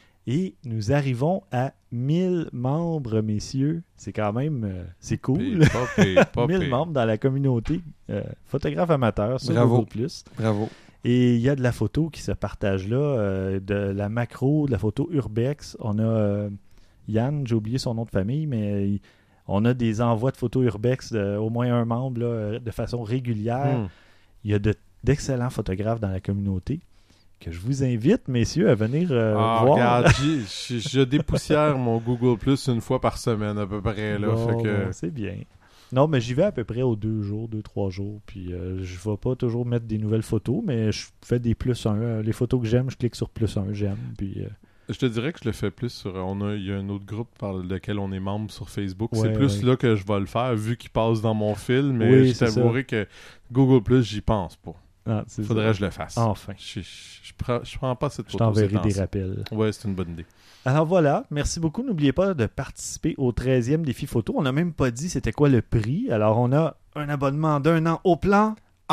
Et nous arrivons à mille membres, messieurs. C'est quand même... euh, c'est cool. Pis, pas pire, pas mille pire. membres dans la communauté euh, Photographes amateurs sur Bravo. Google plus. Bravo. Et il y a de la photo qui se partage là, euh, de la macro, de la photo urbex. On a euh, Yann, j'ai oublié son nom de famille, mais il- on a des envois de photos urbex de au moins un membre là, euh, de façon régulière. Hmm. Il y a de- d'excellents photographes dans la communauté que je vous invite, messieurs, à venir euh, Ah, voir. regarde, j'y- je, je dépoussière mon Google Plus une fois par semaine à peu près. Là, Bon, fait que... bon, c'est bien. Non, mais j'y vais à peu près aux deux jours, deux, trois jours. Puis euh, je vais pas toujours mettre des nouvelles photos, mais je fais des plus un. Euh, Les photos que j'aime, je clique sur plus un, j'aime. Puis euh, Je te dirais que je le fais plus sur... On a, il y a un autre groupe par lequel on est membre sur Facebook. Ouais, c'est plus ouais. là que je vais le faire, vu qu'il passe dans mon fil. Mais Oui, je c'est t'avouerai que Google Plus, j'y pense pas. ah, c'est Faudrait ça. que je le fasse. Enfin, Je, je, je prends, je prends pas cette je photo. t'enverrai ces des temps-ci. rappels. Ouais, c'est une bonne idée. Alors voilà, merci beaucoup. N'oubliez pas de participer au treizième défi photo. On n'a même pas dit c'était quoi le prix. Alors on a un abonnement d'un an au plan.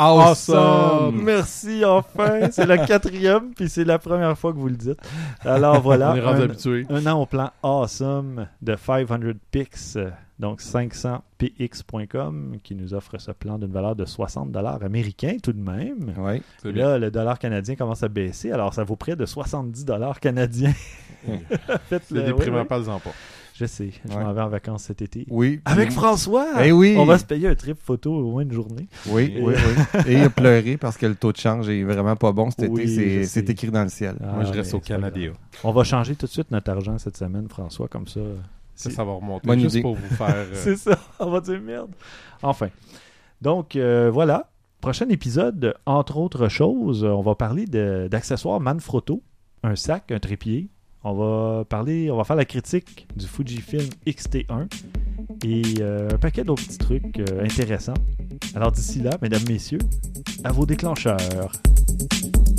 Awesome! Merci, enfin! C'est le quatrième, puis c'est la première fois que vous le dites. Alors voilà, on est rendu un, habitué. un an au plan awesome de cinq cents pix, euh, donc cinq cents p x point com, qui nous offre ce plan d'une valeur de soixante dollars américains tout de même. Oui. C'est Et bien. là, le dollar canadien commence à baisser, alors ça vaut près de soixante-dix dollars canadiens. Faites C'est le- déprimant, ouais, ouais. parle-en pas. Je sais, je Ouais. m'en vais en vacances cet été. Oui. Avec Puis- François! Eh oui! On va se payer un trip photo au moins une journée. Oui, oui, oui. Et il a pleuré parce que le taux de change est vraiment pas bon cet Oui, été. je C'est- sais. C'est écrit dans le ciel. Ah, Moi, je mais reste au c'est pas Canada. grave. On va changer tout de suite notre argent cette semaine, François, comme ça. Ça, c'est- ça va remonter Bonne juste idée. pour vous faire... euh, C'est ça, on va dire merde. Enfin. Donc, euh, voilà. Prochain épisode, entre autres choses, on va parler de- d'accessoires Manfrotto, un sac, un trépied. On va parler, on va faire la critique du Fujifilm X T un et euh, un paquet d'autres petits trucs euh, intéressants. Alors d'ici là, mesdames, messieurs, à vos déclencheurs.